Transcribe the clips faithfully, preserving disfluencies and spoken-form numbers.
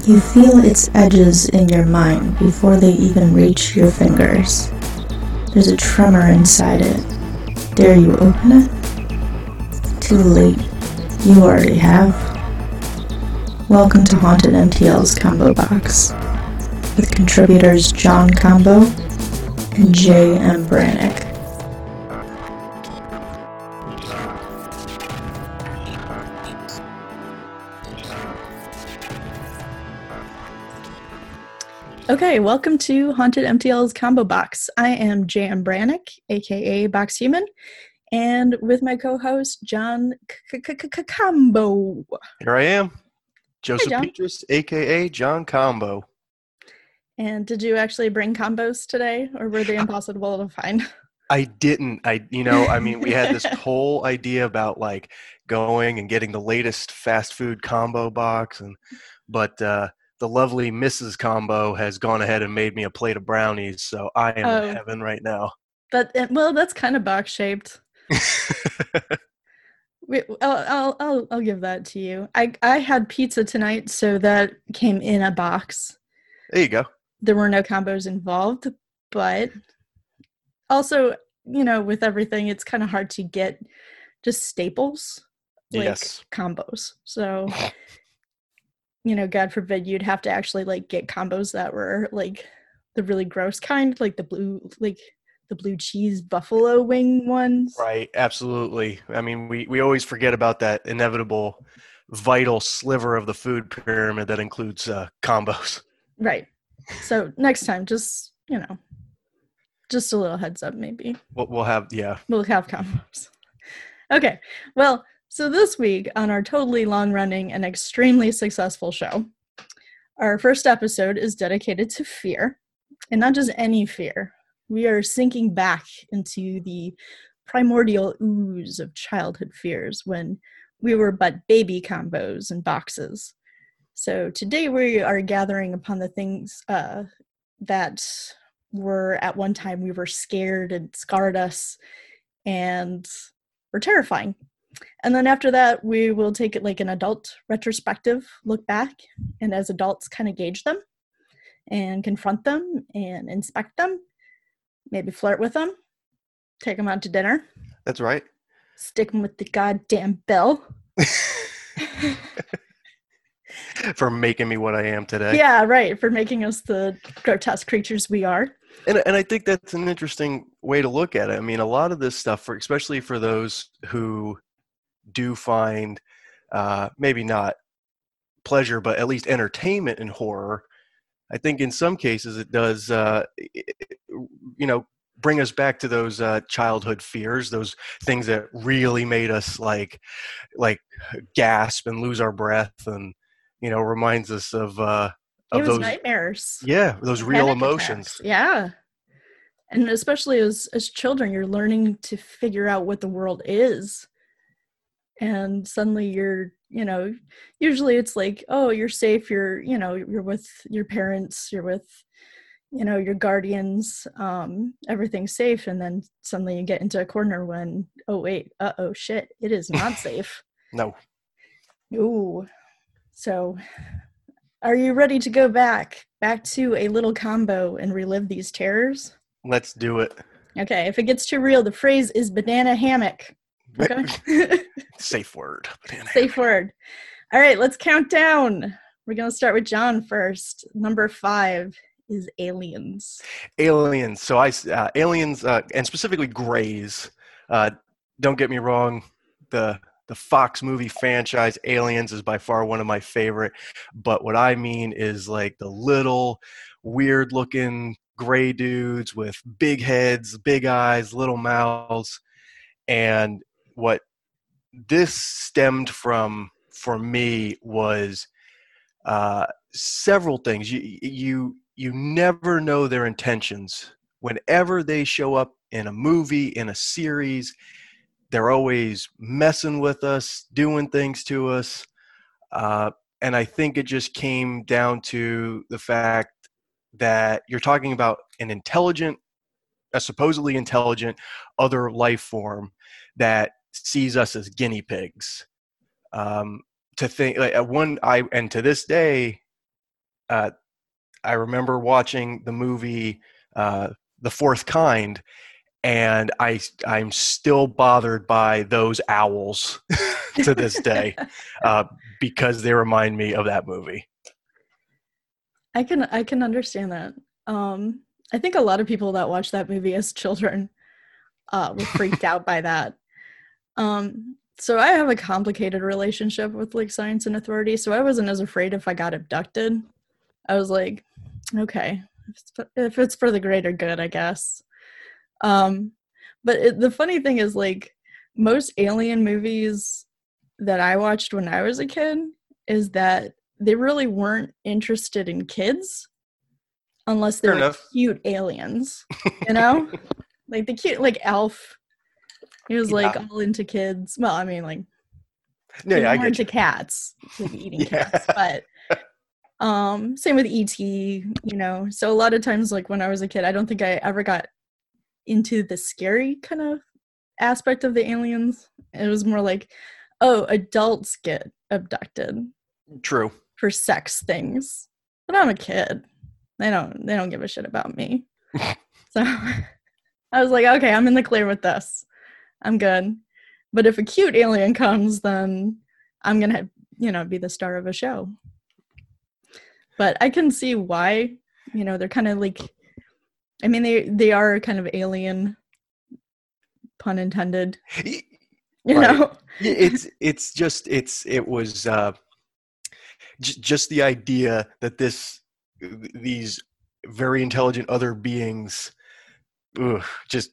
You feel its edges in your mind before they even reach your fingers. There's a tremor inside it. Dare you open it? Too late. You already have. Welcome to Haunted M T L's Combo Box, with contributors John Combo and J M Brannick. Okay, welcome to Haunted M T L's Combo Box. I am J M Brannick, aka Box Human, and with my co-host John Combo. Here I am, Joseph John. Petrus, aka John Combo. And did you actually bring combos today, or were they impossible to find? I didn't. I, you know, I mean, we had this whole idea about like going and getting the latest fast food combo box, and but uh, the lovely Missus Combo has gone ahead and made me a plate of brownies, so I am Oh. in heaven right now. But well, that's kind of box shaped. Wait, I'll, I'll I'll I'll give that to you. I I had pizza tonight, so that came in a box. There you go. There were no combos involved, but also, you know, with everything, it's kind of hard to get just staples like Yes. combos. So, you know, God forbid you'd have to actually like get combos that were like the really gross kind, like the blue, like the blue cheese buffalo wing ones. Right. Absolutely. I mean, we, we always forget about that inevitable, vital sliver of the food pyramid that includes uh, combos. Right. So next time, just, you know, just a little heads up, maybe. We'll, we'll have, yeah. We'll have combos. Okay. Well, so this week on our totally long-running and extremely successful show, our first episode is dedicated to fear, and not just any fear. We are sinking back into the primordial ooze of childhood fears when we were but baby combos and boxes. So today we are gathering upon the things uh, that were at one time we were scared and scarred us and were terrifying. And then after that, we will take it like an adult retrospective look back, and as adults kind of gauge them and confront them and inspect them, maybe flirt with them, take them out to dinner. That's right. Stick them with the goddamn bell. For making me what I am today. Yeah, right. For making us the grotesque creatures we are. And and I think that's an interesting way to look at it. I mean, a lot of this stuff, for especially for those who do find uh, maybe not pleasure, but at least entertainment in horror, I think in some cases it does, uh, you know, bring us back to those uh, childhood fears, those things that really made us like, like gasp and lose our breath, and you know, reminds us of uh, of it was those nightmares. Yeah, those real Panic emotions. attacks. Yeah. And especially as, as children, you're learning to figure out what the world is. And suddenly you're, you know, usually it's like, oh, you're safe. You're, you know, you're with your parents. You're with, you know, your guardians. Um, everything's safe. And then suddenly you get into a corner when, oh, wait, uh-oh, shit. It is not safe. No. Ooh. So are you ready to go back, back to a little combo and relive these terrors? Let's do it. Okay, if it gets too real, the phrase is banana hammock. Okay? Safe word. Banana Safe hammock. word. All right, let's count down. We're going to start with John first. Number five is aliens. Aliens. So I, uh, aliens, uh, and specifically Greys. Uh, don't get me wrong. The The Fox movie franchise Aliens is by far one of my favorite. But what I mean is like the little weird looking gray dudes with big heads, big eyes, little mouths. And what this stemmed from for me was uh, several things. You, you, you never know their intentions. Whenever they show up in a movie, in a series, they're always messing with us, doing things to us. Uh, and I think it just came down to the fact that you're talking about an intelligent, a supposedly intelligent other life form that sees us as guinea pigs. Um, to think like one, I, and to this day, uh, I remember watching the movie uh, The Fourth Kind, and I I'm still bothered by those owls to this day uh, because they remind me of that movie. I can I can understand that. Um, I think a lot of people that watched that movie as children uh, were freaked out by that. Um, so I have a complicated relationship with like science and authority. So I wasn't as afraid if I got abducted. I was like, okay, if it's for, if it's for the greater good, I guess. Um, but it, the funny thing is, like, most alien movies that I watched when I was a kid is that they really weren't interested in kids unless they Fair were enough. cute aliens, you know? Like the cute, like Elf, he was like Yeah. all into kids. Well, I mean, like, No, he yeah, was I more get into you. cats, like eating Yeah. cats. But um, same with E T, you know? So a lot of times, like when I was a kid, I don't think I ever got into the scary kind of aspect of the aliens. It was more like, oh, adults get abducted True. for sex things, but I'm a kid. They don't they don't give a shit about me. So I was like, okay, I'm in the clear with this. I'm good. But if a cute alien comes, then I'm gonna, you know, be the star of a show. But I can see why, you know, they're kind of like, I mean, they they are kind of alien, pun intended. Y- You Right. know, Y- It's it's just it's it was uh, j- just the idea that this these very intelligent other beings ugh, just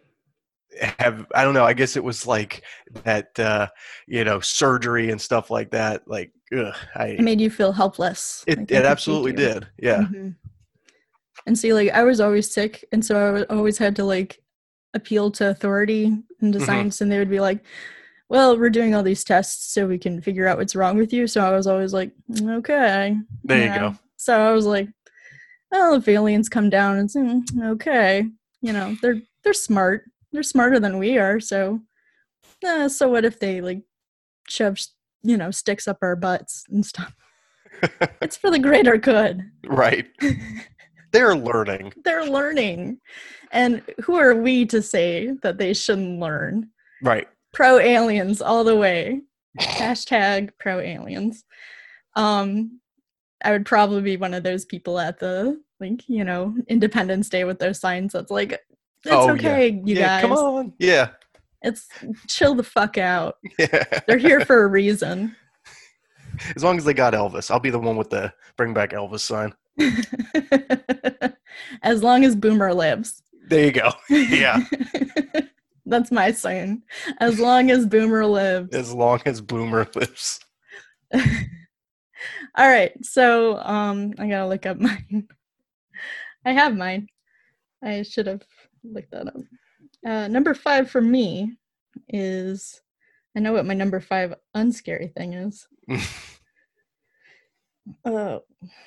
have I don't know. I guess it was like that uh, you know surgery and stuff like that. Like ugh, it I made you feel helpless. it Like they it could take absolutely you. did. Yeah. Hmm. And see, like I was always sick, and so I w- always had to like appeal to authority and to Hmm. science, and they would be like, well, we're doing all these tests so we can figure out what's wrong with you. So I was always like, okay, There you you go. know. So I was like, well, if aliens come down, it's mm, okay, you know, they're they're smart, they're smarter than we are. So, eh, so what if they like shove, you know, sticks up our butts and stuff? It's for the greater good. Right. They're learning. They're learning, and who are we to say that they shouldn't learn? Right. Pro aliens all the way. Hashtag pro aliens. Um, I would probably be one of those people at the like, you know, Independence Day with those signs that's like, it's Oh yeah. okay, you Yeah. Come guys. on. Yeah. It's chill the fuck out. Yeah. They're here for a reason. As long as they got Elvis, I'll be the one with the bring back Elvis sign. As long as Boomer lives. There you go. Yeah. That's my sign. As long as Boomer lives. As long as Boomer lives. All right, so um, I gotta look up mine. I have mine. I should have looked that up. Uh, number five for me is, I know what my number five unscary thing is. Oh,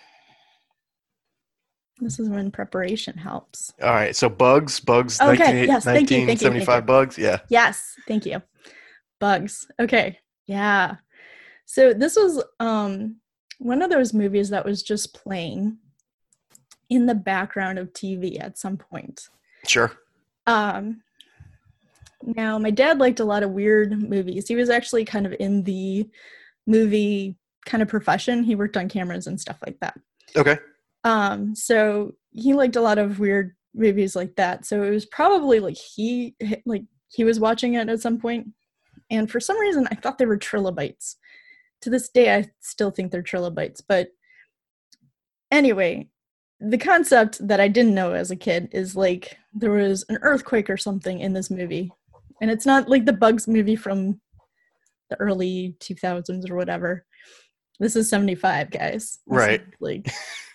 this is when preparation helps. All right. So bugs, bugs, Okay, nineteen, yes, thank you, thank you, thank you. nineteen seventy-five bugs. Yeah. Yes, thank you. Bugs. Okay, yeah. So this was um one of those movies that was just playing in the background of T V at some point. Sure. Um, now, my dad liked a lot of weird movies. He was actually kind of in the movie kind of profession. He worked on cameras and stuff like that. Okay. Um, so he liked a lot of weird movies like that. So it was probably like he like he was watching it at some point. And for some reason, I thought they were trilobites. To this day, I still think they're trilobites. But anyway, the concept that I didn't know as a kid is like there was an earthquake or something in this movie. And it's not like the Bugs movie from the early two thousands or whatever. This is seventy-five, guys. This Right. is, like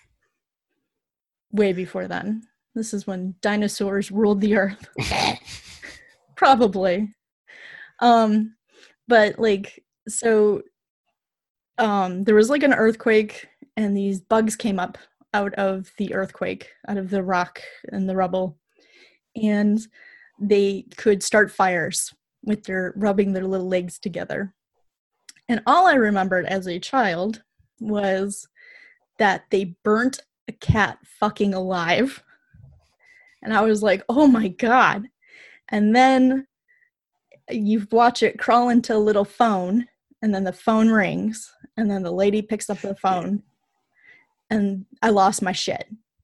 way before then. This is when dinosaurs ruled the earth. Probably. Um, but like, so um, there was like an earthquake and these bugs came up out of the earthquake, out of the rock and the rubble. And they could start fires with their rubbing their little legs together. And all I remembered as a child was that they burnt a cat fucking alive. And I was like, oh my God. And then you watch it crawl into a little phone, and then the phone rings, and then the lady picks up the phone, and I lost my shit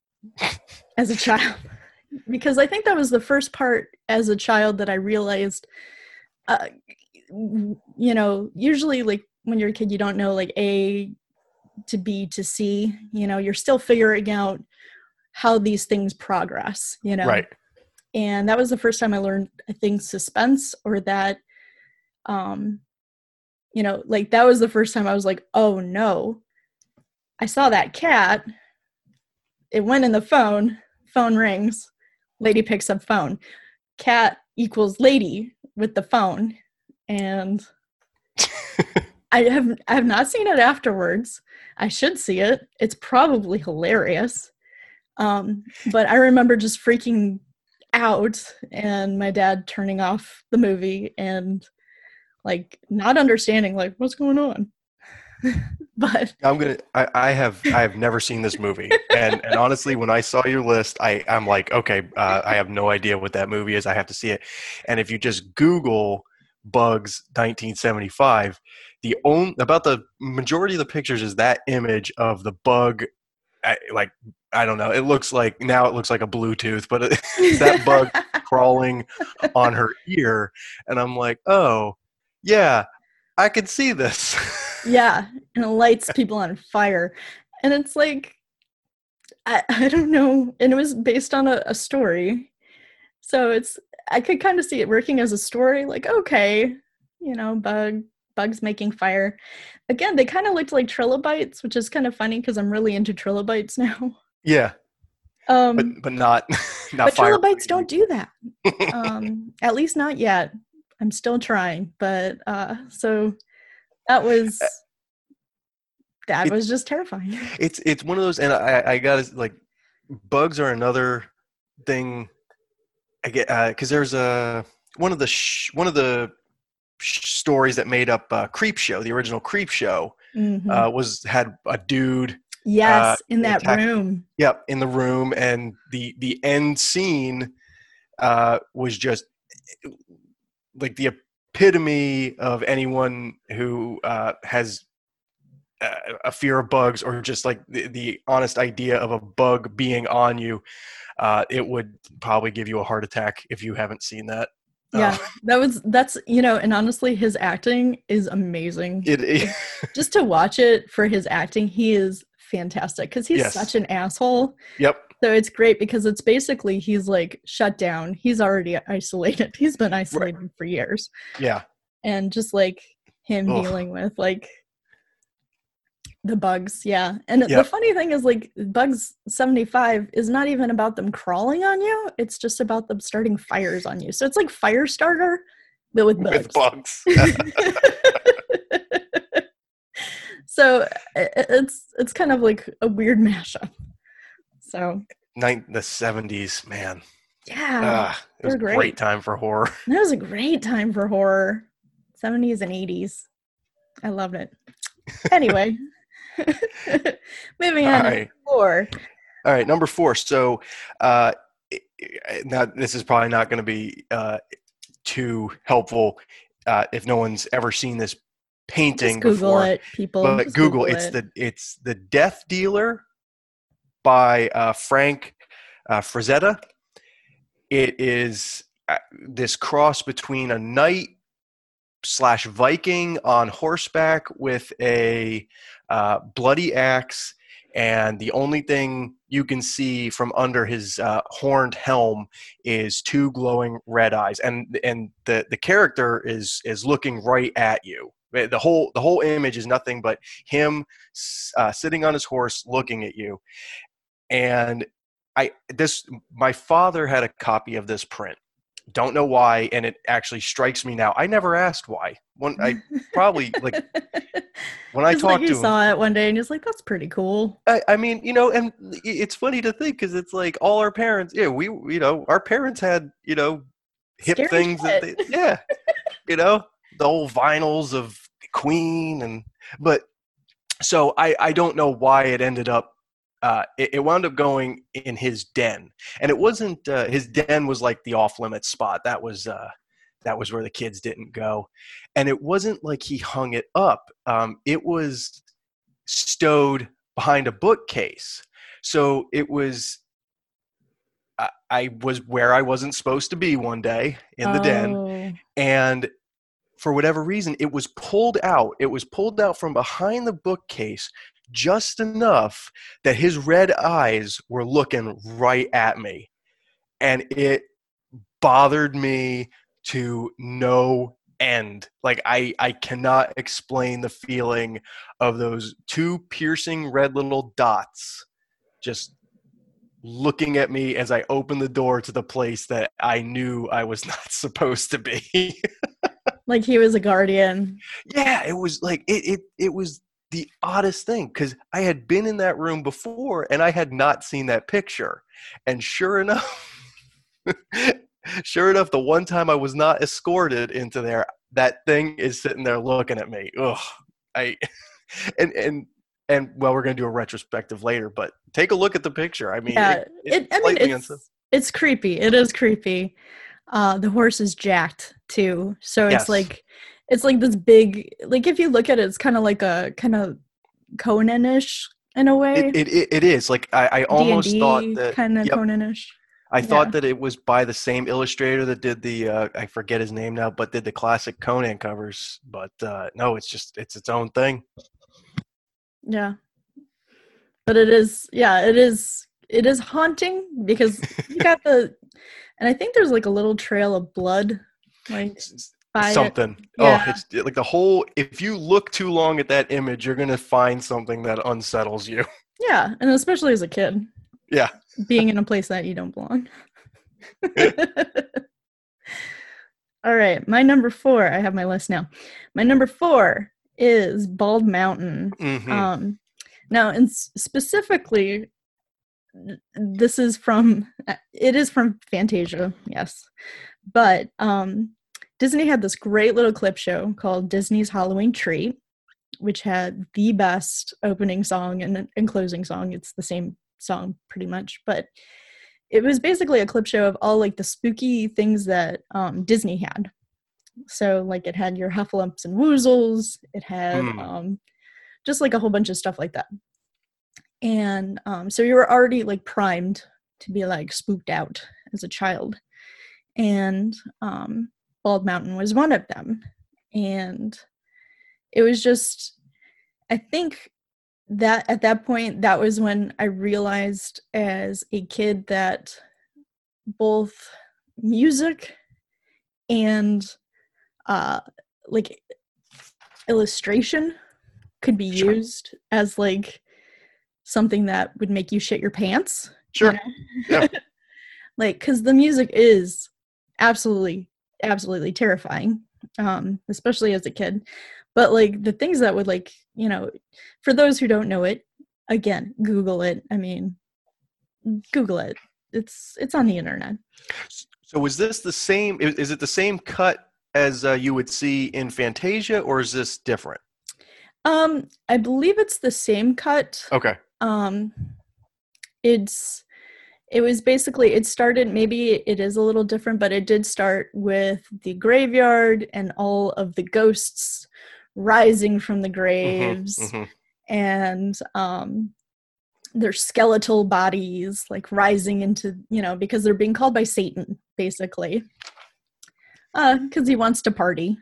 as a child. Because I think that was the first part as a child that I realized, uh, you know, usually like when you're a kid, you don't know like A to B to C, you know, you're still figuring out how these things progress, you know. Right. And that was the first time I learned, I think, suspense, or that, um, you know, like that was the first time I was like, oh no, I saw that cat. It went in the phone, phone rings, lady picks up phone. Cat equals lady with the phone. And I have I have not seen it afterwards. I should see it. It's probably hilarious. Um, but I remember just freaking out and my dad turning off the movie and like not understanding like what's going on. But I'm gonna. I, I have. I have never seen this movie, and and honestly, when I saw your list, I I'm like, okay, uh, I have no idea what that movie is. I have to see it. And if you just Google Bugs nineteen seventy-five, the only about the majority of the pictures is that image of the bug. I, like I don't know. It looks like now it looks like a Bluetooth, but it, it's that bug crawling on her ear, and I'm like, oh yeah, I can see this. Yeah, and it lights people on fire. And it's like, I, I don't know. And it was based on a, a story. So it's, I could kind of see it working as a story. Like, okay, you know, bug, bugs making fire. Again, they kind of looked like trilobites, which is kind of funny because I'm really into trilobites now. Yeah. Um, but, but not, not but fire. Trilobites don't do that. um, at least not yet. I'm still trying. But uh, so... That was that it, was just terrifying. It's it's one of those, and I I gotta like, bugs are another thing. I get because uh, there's a one of the sh- one of the sh- stories that made up uh, Creep Show, the original Creep Show, mm-hmm. uh, was had a dude. Yes, uh, in that attacked, room. Yep, in the room, and the the end scene uh, was just like the epitome of anyone who uh, has uh, a fear of bugs, or just like the, the honest idea of a bug being on you. Uh, it would probably give you a heart attack if you haven't seen that. Yeah, uh, that was that's you know, and honestly, his acting is amazing. It, it just to watch it for his acting, he is fantastic because he's yes. such an asshole. Yep. So it's great because it's basically he's like shut down. He's already isolated. He's been isolated right. for years. Yeah. And just like him Ugh. dealing with like the bugs. Yeah. And yep. the funny thing is like Bugs seventy-five is not even about them crawling on you. It's just about them starting fires on you. So it's like Firestarter, but with bugs. With bugs. So it's it's kind of like a weird mashup. So Nin- the seventies, man. Yeah. Uh, it was a great. great time for horror. That was a great time for horror. seventies and eighties. I loved it. Anyway. Moving on to right. four. All right, number four. So uh, now this is probably not going to be uh, too helpful uh, if no one's ever seen this painting Just Google before. it, people. But Just Google, Google it's it. the it's the Death Dealer by uh, Frank uh, Frazetta. It is uh, this cross between a knight slash Viking on horseback with a uh, bloody axe, and the only thing you can see from under his uh, horned helm is two glowing red eyes, and and the the character is is looking right at you. The whole the whole image is nothing but him uh, sitting on his horse looking at you. And I this my father had a copy of this print. Don't know why, and it actually strikes me now. I never asked why. When I probably like when I talked like to he him, saw it one day and he's like, "That's pretty cool." I, I mean, you know, and it's funny to think because it's like all our parents, yeah, we, you know, our parents had, you know, hip Scary things shit. that they, yeah, you know, the old vinyls of Queen, and but so I, I don't know why it ended up. Uh, it, it wound up going in his den, and it wasn't uh, his den was like the off limits spot. That was uh, that was where the kids didn't go, and it wasn't like he hung it up. Um, it was stowed behind a bookcase, so it was. I, I was where I wasn't supposed to be one day in the den, Oh. and for whatever reason, it was pulled out. It was pulled out from behind the bookcase just enough that his red eyes were looking right at me. And it bothered me to no end. Like, I, I cannot explain the feeling of those two piercing red little dots just looking at me as I opened the door to the place that I knew I was not supposed to be. Like he was a guardian. Yeah, it was like it it it was the oddest thing, because I had been in that room before and I had not seen that picture. And sure enough, sure enough, the one time I was not escorted into there, that thing is sitting there looking at me. Ugh. I and and and well, we're gonna do a retrospective later, but take a look at the picture. I mean, Yeah, it, it, it, I mean, slightly it's, unsa- it's creepy. It is creepy. Uh, the horse is jacked too, so it's Yes. like it's like this big. Like if you look at it, it's kind of like a kind of Conan-ish in a way. It, it it it is like I, I almost thought that kind of yep, Conan-ish. I Yeah. thought that it was by the same illustrator that did the uh, I forget his name now, but did the classic Conan covers. But uh, no, it's just it's its own thing. Yeah, but it is. Yeah, it is. It is haunting because you got the, and I think there's like a little trail of blood, like by Something. It. Yeah. Oh, it's like the whole. If you look too long at that image, you're gonna find something that unsettles you. Yeah, and especially as a kid. Yeah. Being in a place that you don't belong. All right, my number four. I have my list now. My number four is Bald Mountain. Mm-hmm. Um, now, and specifically, this is from. It is from Fantasia, yes, but um, Disney had this great little clip show called Disney's Halloween Treat, which had the best opening song and, and closing song. It's the same song pretty much, but it was basically a clip show of all like the spooky things that um, Disney had. So like it had your Huffalumps and Woozles, it had mm. um, just like a whole bunch of stuff like that. And um, so you were already like primed to be like spooked out as a child. And um, Bald Mountain was one of them. And it was just, I think that at that point, that was when I realized as a kid that both music and uh, like illustration could be Sure. used as like something that would make you shit your pants. Sure. You know? Yeah. Like, because the music is absolutely, absolutely terrifying, um, especially as a kid. But like the things that would like, you know, for those who don't know it, again, Google it. I mean, Google it. It's it's on the internet. So is this the same? Is, is it the same cut as uh, you would see in Fantasia, or is this different? Um, I believe it's the same cut. Okay. Um, it's it was basically it started. Maybe it is a little different, but it did start with the graveyard and all of the ghosts rising from the graves, mm-hmm, mm-hmm. and um, their skeletal bodies like rising into, you know, because they're being called by Satan, basically, because uh, he wants to party,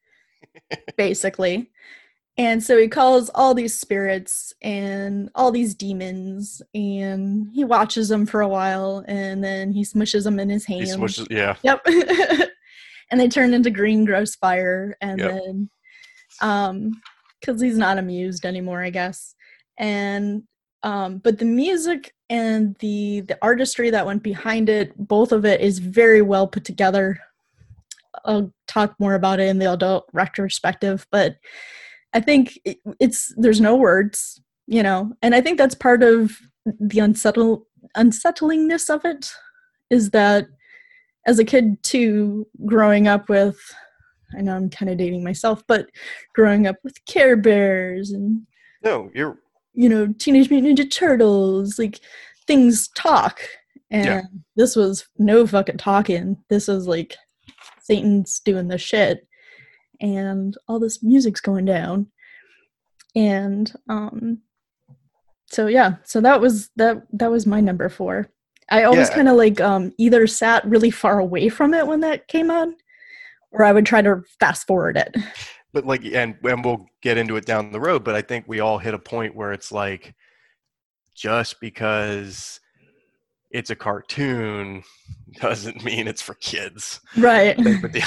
basically. And so he calls all these spirits and all these demons, and he watches them for a while, and then he smushes them in his hands. He smushes, yeah. Yep. And they turn into green gross fire, and yep. then um because he's not amused anymore, I guess. And um but the music and the the artistry that went behind it, both of it is very well put together. I'll talk more about it in the adult retrospective, but I think it, it's there's no words, you know, and I think that's part of the unsettle unsettlingness of it, is that as a kid too, growing up with, I know I'm kind of dating myself, but growing up with Care Bears and No, you're you know, Teenage Mutant Ninja Turtles, like things talk. And yeah. this was no fucking talking. This was like Satan's doing the shit. And all this music's going down. And um so yeah, so that was that that was my number four. I always Yeah. kind of like um either sat really far away from it when that came on, or I would try to fast forward it. But like, and and we'll get into it down the road, but I think we all hit a point where it's like, just because it's a cartoon doesn't mean it's for kids. Right.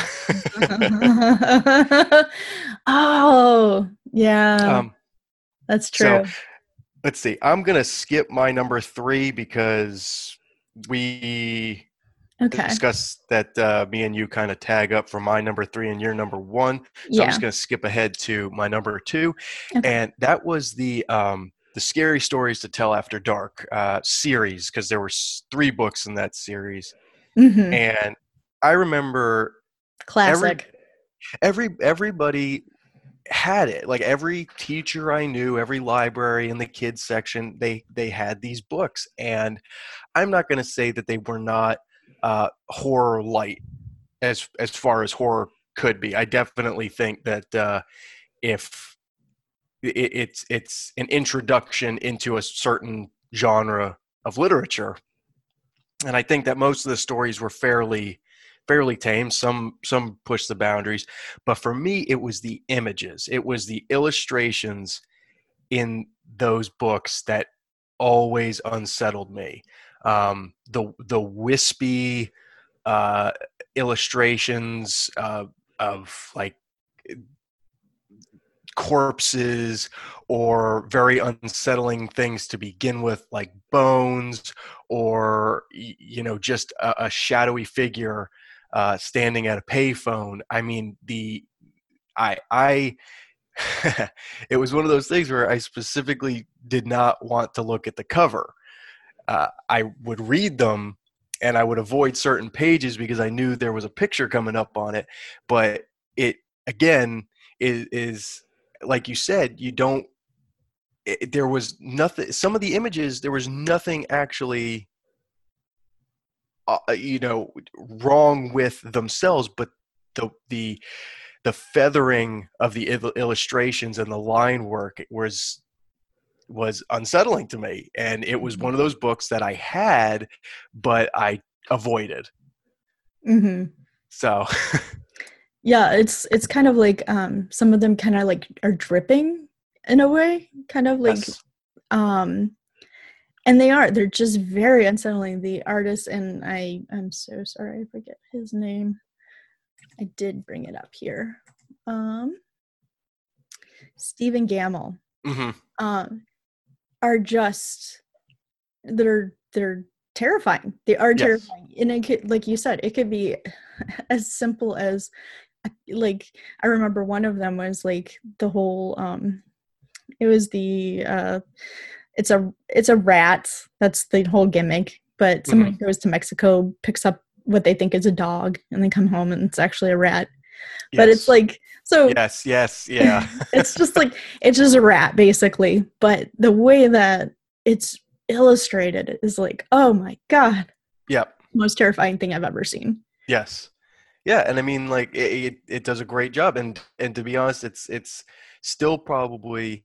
Oh, yeah. Um, That's true. So let's see. I'm gonna skip my number three because we Okay. discussed that uh, me and you kind of tag up for my number three and your number one. So Yeah. I'm just gonna skip ahead to my number two, Okay. and that was the um, the Scary Stories to Tell After Dark uh, series, because there were s- three books in that series, Mm-hmm. and I remember Classic. every, every everybody had it. Like every teacher I knew, every library in the kids section, they they had these books. And I'm not going to say that they were not uh, horror light as as far as horror could be. I definitely think that uh, if it, it's it's an introduction into a certain genre of literature, and I think that most of the stories were fairly fairly tame. Some some pushed the boundaries, but for me, it was the images, it was the illustrations in those books that always unsettled me. Um, the the wispy uh, illustrations uh, of like corpses or very unsettling things to begin with, like bones, or you know, just a, a shadowy figure uh, standing at a payphone. I mean, the I I it was one of those things where I specifically did not want to look at the cover. Uh, I would read them and I would avoid certain pages because I knew there was a picture coming up on it. But it again is, is like you said, you don't. It, there was nothing. Some of the images, there was nothing actually, uh, you know, wrong with themselves, but the the the feathering of the il- illustrations and the line work was was unsettling to me. And it was one of those books that I had, but I avoided. Mm-hmm. So Yeah, it's it's kind of like um some of them kind of like are dripping in a way, kind of like yes. um and they are they're just very unsettling. The artist, and I I'm so sorry I forget his name. I did bring it up here. Um Stephen Gamble. Mm-hmm. Um are just they're they're terrifying. They are Yes. terrifying. And it could, like you said, it could be as simple as like I remember one of them was like the whole um it was the uh it's a it's a rat, that's the whole gimmick, but someone Mm-hmm. goes to Mexico, picks up what they think is a dog, and then come home and it's actually a rat. Yes. But it's like so yes yes yeah it's just like it's just a rat basically, but the way that it's illustrated is like, oh my god, yep most terrifying thing I've ever seen. yes yeah and I mean, like it, it, it does a great job. And and to be honest, it's it's still probably,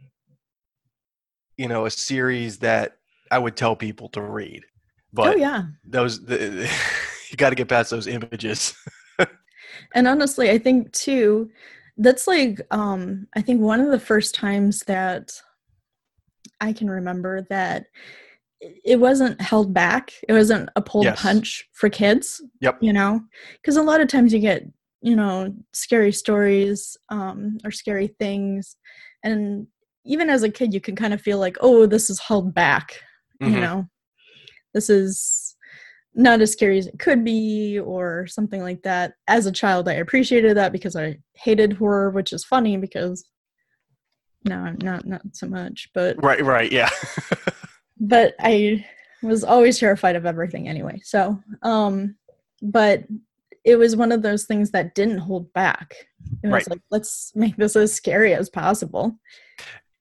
you know, a series that I would tell people to read. But Oh yeah. those the, you got to get past those images. And honestly, I think too, that's like, um, I think one of the first times that I can remember that it wasn't held back. It wasn't a pulled Yes. punch for kids, Yep. you know, because a lot of times you get, you know, scary stories um, or scary things. And even as a kid, you can kind of feel like, oh, this is held back, Mm-hmm. you know, this is not as scary as it could be or something like that. As a child, I appreciated that because I hated horror, which is funny because no, I'm not, not so much, but Right, right, yeah. but I was always terrified of everything anyway. So, um, but it was one of those things that didn't hold back. It was Right. like, let's make this as scary as possible.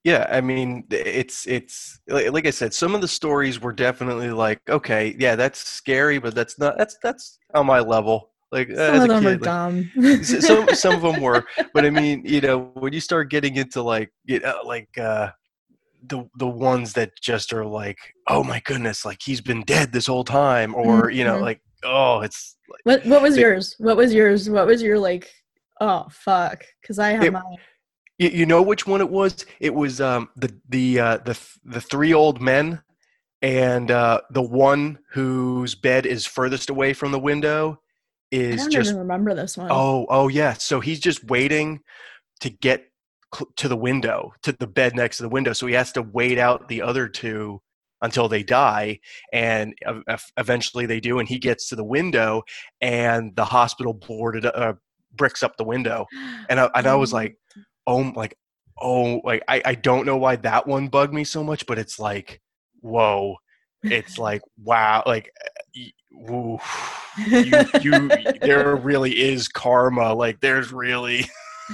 Yeah, I mean, it's it's like, like I said, some of the stories were definitely like, okay, yeah, that's scary, but that's not that's that's on my level. Like uh, Some as of a them are kid, like dumb. s- some some of them were, but I mean, you know, when you start getting into like you know, like uh, the the ones that just are like, oh my goodness, like he's been dead this whole time, or you know, Mhm. like oh, it's like What what was the, yours? What was yours? What was your like? Oh fuck! Because I have it. mine. You, you know which one it was? It was um the the uh, the the three old men and uh, the one whose bed is furthest away from the window I is don't even just remember this one. oh oh yeah. So he's just waiting to get cl- to the window, to the bed next to the window. So he has to wait out the other two until they die, and uh, eventually they do, and he gets to the window, and the hospital boarded uh, bricks up the window, and I, and I was Um, like, oh, like oh, like I, I don't know why that one bugged me so much, but it's like, whoa, it's like wow, like woo, you you there really is karma, like there's really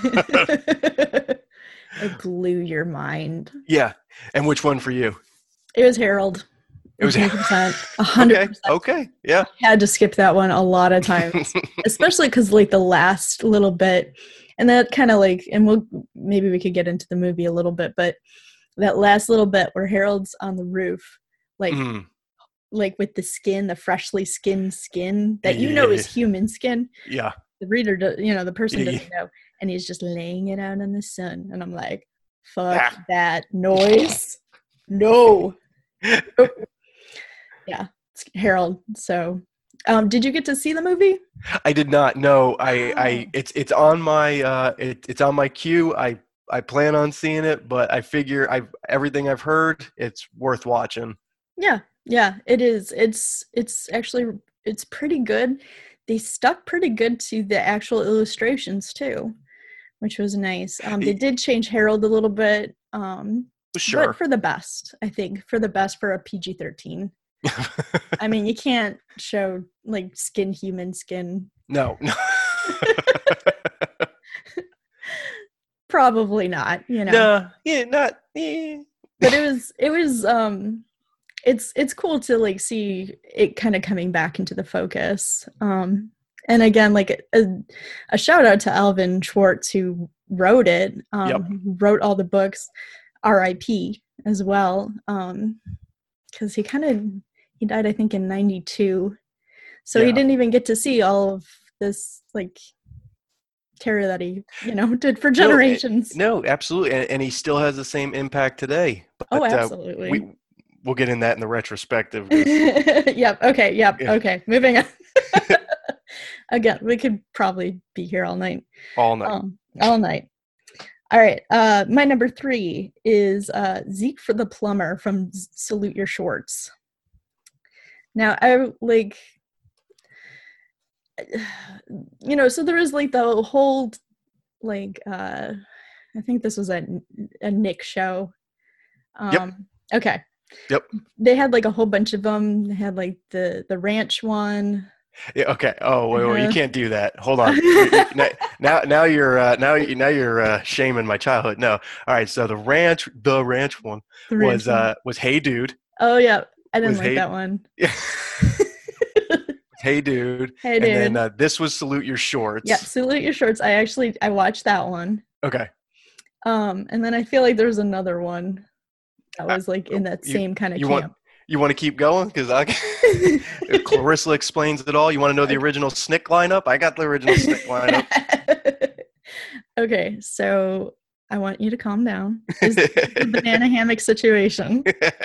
it blew your mind. yeah. And which one for you? It was Harold. It was one hundred percent. okay, one hundred percent. okay, yeah. Had to skip that one a lot of times, especially because like the last little bit, and that kind of like, and we'll maybe we could get into the movie a little bit, but that last little bit where Harold's on the roof, like Mm, like with the skin, the freshly skinned skin that you know yeah, is human skin. yeah, The reader, do, you know, the person yeah, doesn't know, and he's just laying it out in the sun, and I'm like, fuck yeah. that noise, no. Nope. Yeah, it's Harold. So, um, did you get to see the movie? I did not know. I, I, Oh, it's, it's on my, uh, it, it's on my queue. I, I plan on seeing it, but I figure I've everything I've heard, it's worth watching. yeah, yeah, it is. It's it's actually it's pretty good. They stuck pretty good to the actual illustrations too, which was nice. Um, they Y- did change Harold a little bit, um, but Sure. for the best, I think, for the best for a P G thirteen. I mean, you can't show like skin human skin. No, no, Probably not, you know. no, yeah, not, yeah. But it was it was um it's it's cool to like see it kind of coming back into the focus. Um and again, like a, a shout out to Alvin Schwartz who wrote it, um, Yep, who wrote all the books, R I P as well. Um, because he kind of he died, I think, in ninety-two, so he yeah. didn't even get to see all of this like terror that he you know did for No, eh, generations. no, absolutely, and, and he still has the same impact today. Oh, But uh, absolutely. we we'll get in that in the retrospective because Yep. Okay. Yep. yeah, Okay. Moving on. Again, we could probably be here all night. all night. Um, all night. All right. Uh, my number three is uh, Zeke for the Plumber from S- Salute Your Shorts. Now, I like, you know, so there was like the whole, like, uh, I think this was a, a Nick show. Yep, Um, okay. yep. They had like a whole bunch of them. They had like the the ranch one. Yeah, okay. Oh, wait, wait, you Uh-huh. can't do that. Hold on. You, you, now, now, now you're uh, now you now you're uh, shaming my childhood. No. All right. So the ranch, the ranch one The ranch was one. uh was Hey Dude. Oh yeah, I didn't Was like Hey that one. Hey Dude, Hey and then dude. uh, this was Salute Your Yep, Shorts. Salute Your Shorts. I actually I watched that one. Okay. Um, and then I feel like there was another one that Uh, was like in that you same kind of you want camp. you want to keep going because I Clarissa explains it all. You want to know the Okay. original Snick lineup? I got the original Snick lineup. Okay, so I want you to calm down. This, this is the banana hammock situation.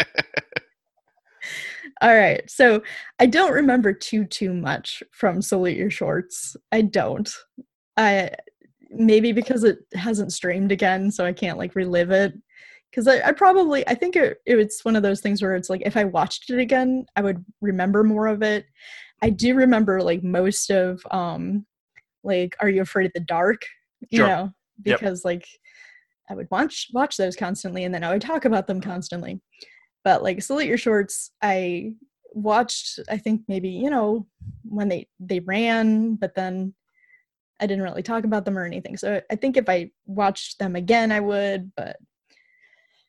All right, so I don't remember too too much from Salute Your Shorts. I don't. I maybe because it hasn't streamed again, so I can't like relive it. Because I, I probably I think it, it's one of those things where it's like if I watched it again, I would remember more of it. I do remember like most of um like Are You Afraid of the Dark? You Sure. know, Yep. because like I would watch watch those constantly and then I would talk about them constantly. But like Salute Your Shorts, I watched I think maybe, you know, when they they ran, but then I didn't really talk about them or anything. So I think if I watched them again I would, but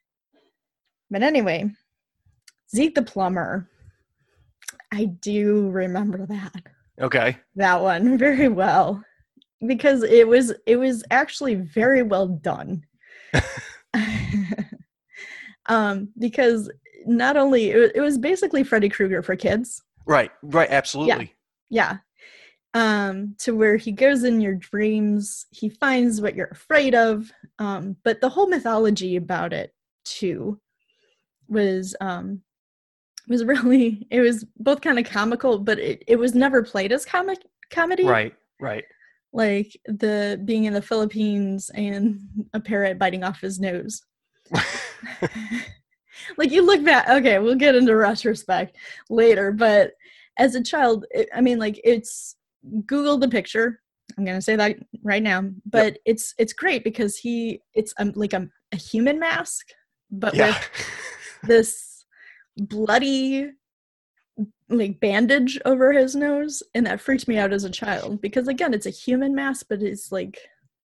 But anyway, Zeke the Plumber. I do remember that. Okay. That one very well. Because it was it was actually very well done. um, because not only it, it was basically Freddy Krueger for kids. Right, right, absolutely. Yeah. Yeah. Um, to where he goes in your dreams, he finds what you're afraid of. Um, but the whole mythology about it too was um was really it was both kind of comical, but it, it was never played as comic comedy. Right, right. Like the being in the Philippines and a parrot biting off his nose. Like you look back, okay, we'll get into retrospect later, but as a child, it, I mean, like it's Google the picture. I'm gonna say that right now, but yep. it's it's great because he it's um, like a, a human mask, but yeah. with this bloody like bandage over his nose, and that freaked me out as a child because again, it's a human mask, but it's like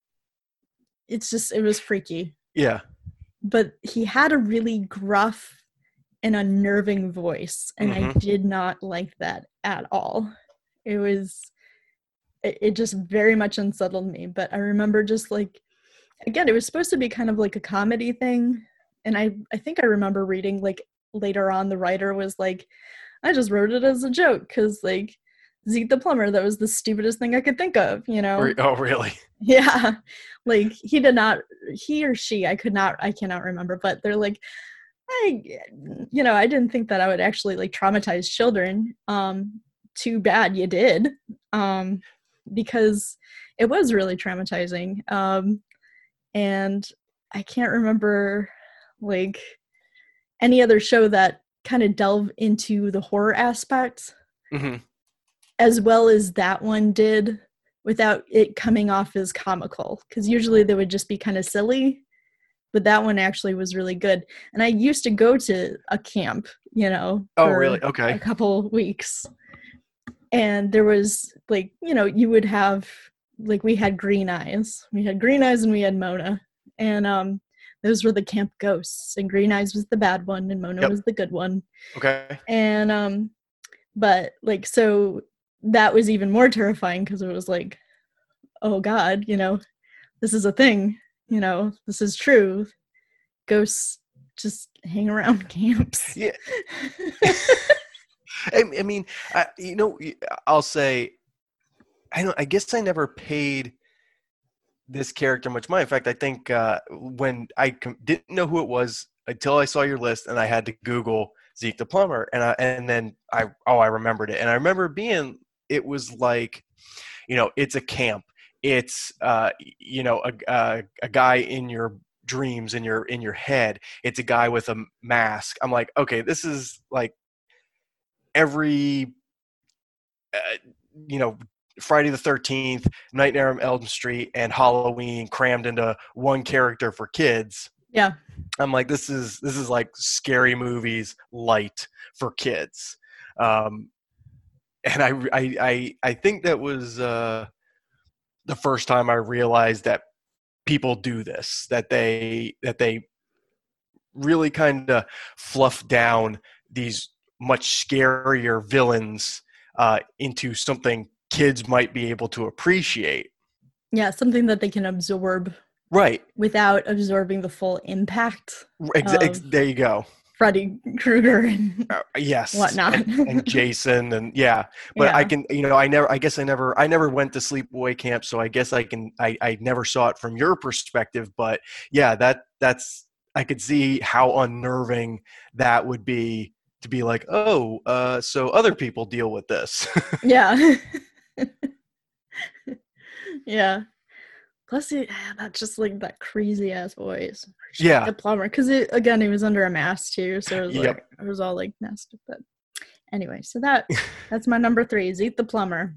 it's just it was freaky. Yeah. But he had a really gruff and unnerving voice, and mm-hmm. I did not like that at all. It was, it, it just very much unsettled me. But I remember just like, again, it was supposed to be kind of like a comedy thing. And I, I think I remember reading like later on the writer was like, I just wrote it as a joke because like Zeke the Plumber, that was the stupidest thing I could think of, you know? Oh, really? Yeah. Like he did not, he or she, I could not, I cannot remember, but they're like, I, you know, I didn't think that I would actually like traumatize children. Um, too bad you did. Um, because it was really traumatizing. Um, and I can't remember like any other show that kind of delve into the horror aspect. Mm-hmm. As well as that one did without it coming off as comical. Because usually they would just be kind of silly. But that one actually was really good. And I used to go to a camp, you know. Oh, really? Okay. A couple weeks. And there was, like, you know, you would have, like, we had Green Eyes. We had Green Eyes and we had Mona. And um, those were the camp ghosts. And Green Eyes was the bad one and Mona yep. was the good one. Okay. And, um, but, like, so... that was even more terrifying because it was like, oh God, you know, this is a thing, you know, this is true. Ghosts just hang around camps. Yeah. I, I mean, I, you know, I'll say, I don't, I guess I never paid this character much mind. In fact, I think uh, when I com- didn't know who it was until I saw your list and I had to Google Zeke the Plumber and I, and then I, oh, I remembered it. And I remember being, it was like, you know, it's a camp. It's, uh, you know, a, a, a guy in your dreams, in your, in your head. It's a guy with a mask. I'm like, okay, this is like every, uh, you know, Friday the thirteenth, Nightmare on Elm Street, and Halloween crammed into one character for kids. Yeah. I'm like, this is, this is like scary movies light for kids. Um, And I, I, I, I think that was uh, the first time I realized that people do this, that they that they really kind of fluff down these much scarier villains uh, into something kids might be able to appreciate. Yeah, something that they can absorb. Right. Without absorbing the full impact. Ex- there you go. Freddy Krueger and uh, yes, whatnot, and, and Jason, and yeah. But yeah. I can, you know, I never, I guess I never, I never went to sleepaway camp, so I guess I can, I, I never saw it from your perspective. But yeah, that that's, I could see how unnerving that would be to be like, oh, uh, so other people deal with this. Yeah. Yeah. Plus, he had that just like that crazy ass voice. Yeah, the plumber. Because again, he was under a mask too, so it was yep. like it was all like messed up. But anyway, so that that's my number three. Zeke the Plumber.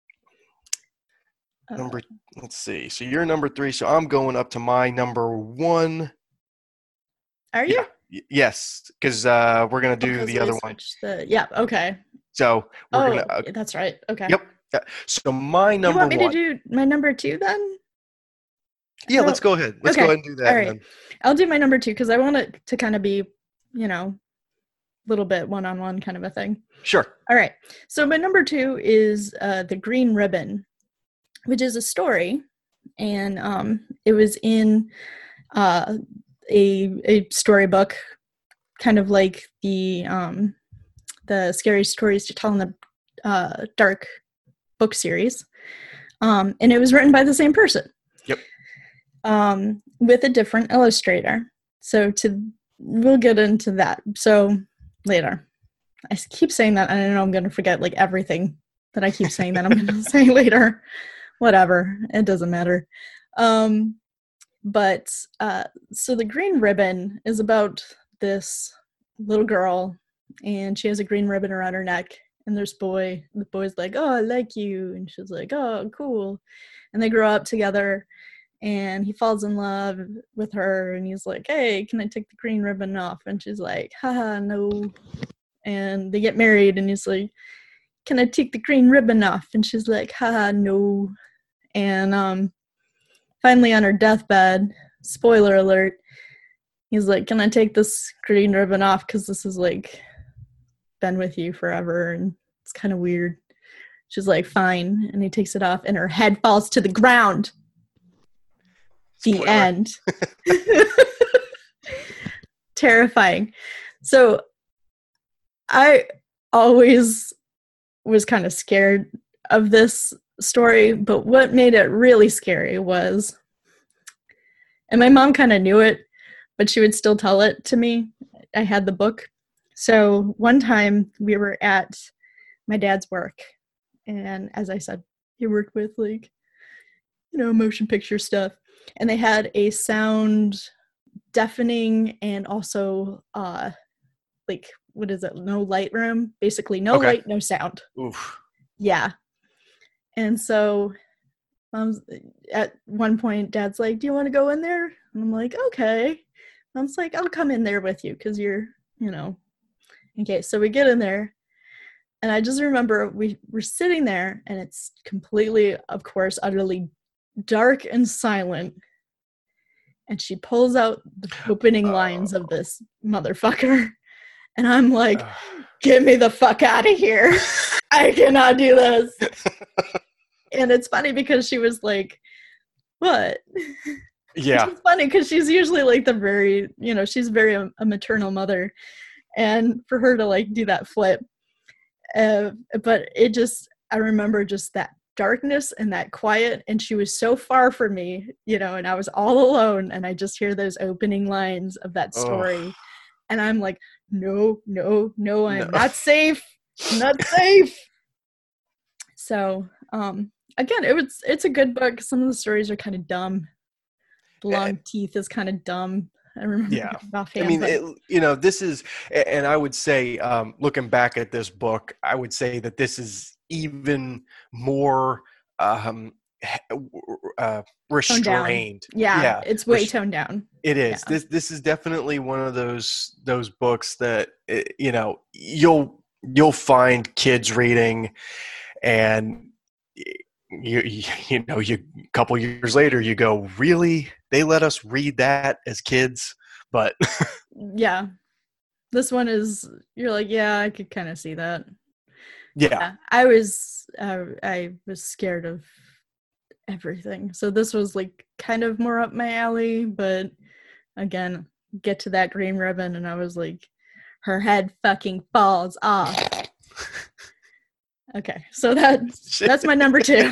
Number. Uh, let's see. So you're number three. So I'm going up to my number one. Are you? Yeah. Yes, because uh, we're gonna do the other one. The, yeah. Okay. So we're oh, gonna. Uh, that's right. Okay. Yep. Yeah. So my number one. You want me one, to do my number two then? Yeah, let's go ahead. Let's okay. go ahead and do that. All right. Then. I'll do my number two because I want it to kind of be you know, little bit one-on-one kind of a thing. Sure. All right. So my number two is uh, The Green Ribbon, which is a story. And um, it was in uh, a, a storybook, kind of like the um, the Scary Stories to Tell in the uh, Dark book series. Um, and it was written by the same person. Yep. Um, with a different illustrator. So to we'll get into that. So later. I keep saying that, and I know I'm going to forget like everything that I keep saying that I'm going to say later. Whatever. It doesn't matter. Um, but uh, so The Green Ribbon is about this little girl, and she has a green ribbon around her neck. And there's boy, the boy's like, oh, I like you. And she's like, oh, cool. And they grow up together, and he falls in love with her, and he's like, hey, can I take the green ribbon off? And she's like, haha, no. And they get married, and he's like, can I take the green ribbon off? And she's like, haha, no. And um, finally on her deathbed, spoiler alert, he's like, can I take this green ribbon off? Because this has like been with you forever, and it's kind of weird. She's like, fine. And he takes it off, and her head falls to the ground. The Spoiler. end. Terrifying. So I always was kind of scared of this story, but what made it really scary was, and my mom kind of knew it, but she would still tell it to me. I had the book. So one time we were at my dad's work, and as I said, he worked with like, you know, motion picture stuff, and they had a sound deafening and also uh like, what is it? No light room. Basically, no Okay. light, no sound. Oof. Yeah. And so mom's, at one point, Dad's like, do you want to go in there? And I'm like, okay. Mom's like, I'll come in there with you because you're, you know. Okay, so we get in there. And I just remember we were sitting there, and it's completely, of course, utterly dark and silent. And she pulls out the opening lines Oh. of this motherfucker. And I'm like, Ugh. get me the fuck out of here. I cannot do this. And it's funny because she was like, what? Yeah. It's funny because she's usually like the very, you know, she's very a, a maternal mother. And for her to like do that flip. Uh, but it just, I remember just that darkness and that quiet. And she was so far from me, you know, and I was all alone. And I just hear those opening lines of that story. Ugh. And I'm like, no, no, no, I'm No. not safe. I'm not safe. So, um, again, it was, it's a good book. Some of the stories are kind of dumb. The long And- teeth is kind of dumb. I remember Yeah. offhand, I mean, but- it, you know, this is, and I would say, um, looking back at this book, I would say that this is even more um, uh, Toned down. restrained. Yeah, Yeah, it's way res- toned down. It is. Yeah. This this is definitely one of those those books that eh, you know you'll you'll find kids reading, and you you, you know you a couple years later you go, really, they let us read that as kids, but Yeah. This one is, you're like, yeah, I could kind of see that. yeah, Yeah, I was, uh, I was scared of everything. So this was like kind of more up my alley, but again, get to that green ribbon, and I was like, her head fucking falls off. Okay, so that that's my number two.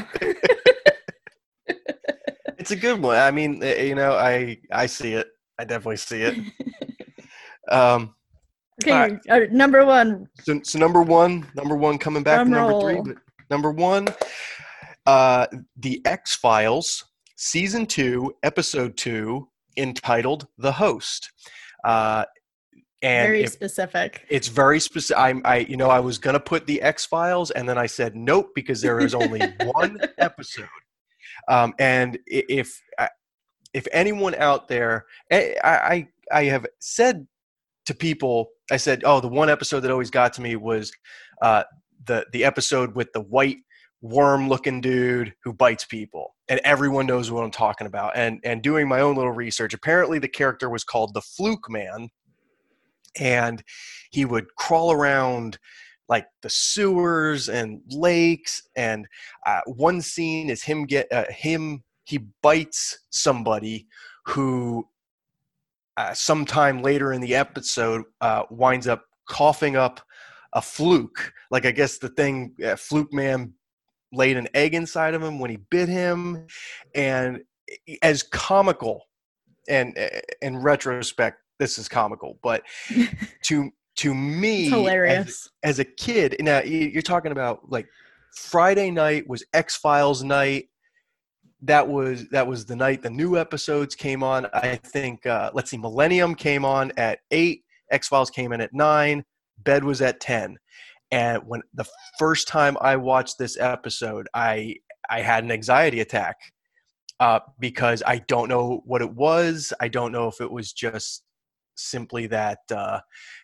it's a good one. I mean, eh, you know, I I see it. I definitely see it. Um, Okay, all right. uh, number one. So, so number one, number one coming back Drum to number roll. three, but number one, uh, The X-Files, Season two, Episode two, entitled The Host. Uh, and Very if, specific. it's very specific. I, I, you know, I was going to put The X-Files, and then I said nope, because there is only one episode. Um, and i- if if anyone out there, I, I, I have said to people, I said, oh, the one episode that always got to me was uh, the the episode with the white worm-looking dude who bites people, and everyone knows what I'm talking about. And and doing my own little research, apparently the character was called the Fluke Man, and he would crawl around like the sewers and lakes. And uh, one scene is him get uh, him he bites somebody who uh, sometime later in the episode uh, winds up coughing up a fluke. Like, I guess the thing, uh, Fluke Man laid an egg inside of him when he bit him. And as comical, and uh, in retrospect, this is comical, but to to me, It's hilarious. As, as a kid, now you're talking about like Friday night was X-Files night. That was that was the night the new episodes came on. I think uh, let's see, Millennium came on at eight, X-Files came in at nine, bed was at ten. And when the first time I watched this episode, I I had an anxiety attack uh, because I don't know what it was. I don't know if it was just simply that uh,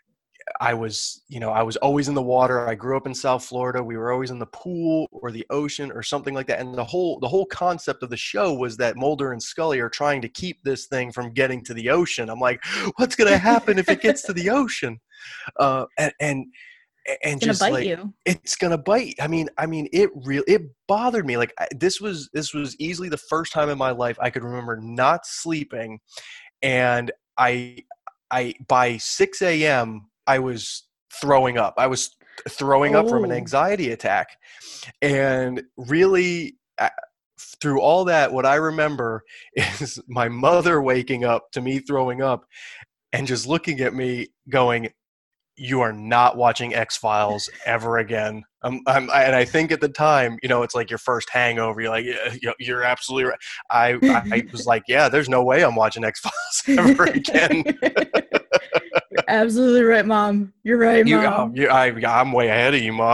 I was, you know, I was always in the water. I grew up in South Florida. We were always in the pool or the ocean or something like that. And the whole the whole concept of the show was that Mulder and Scully are trying to keep this thing from getting to the ocean. I'm like, what's going to happen if it gets to the ocean? Uh, and and and It's just gonna bite like you. it's gonna bite. I mean, I mean, it really it bothered me. Like I, this was this was easily the first time in my life I could remember not sleeping, and I I by six a.m. I was throwing up. I was throwing up from an Oh. anxiety attack, and really. Uh, through all that, what I remember is my mother waking up to me throwing up and just looking at me going, you are not watching X-Files ever again. Um, I'm, I, and I think at the time, you know, it's like your first hangover. You're like, yeah, you're absolutely right. I, I was like, yeah, there's no way I'm watching X-Files ever again. You're absolutely right, Mom. You're right, You, Mom. oh, you, I, I'm way ahead of you, Mom.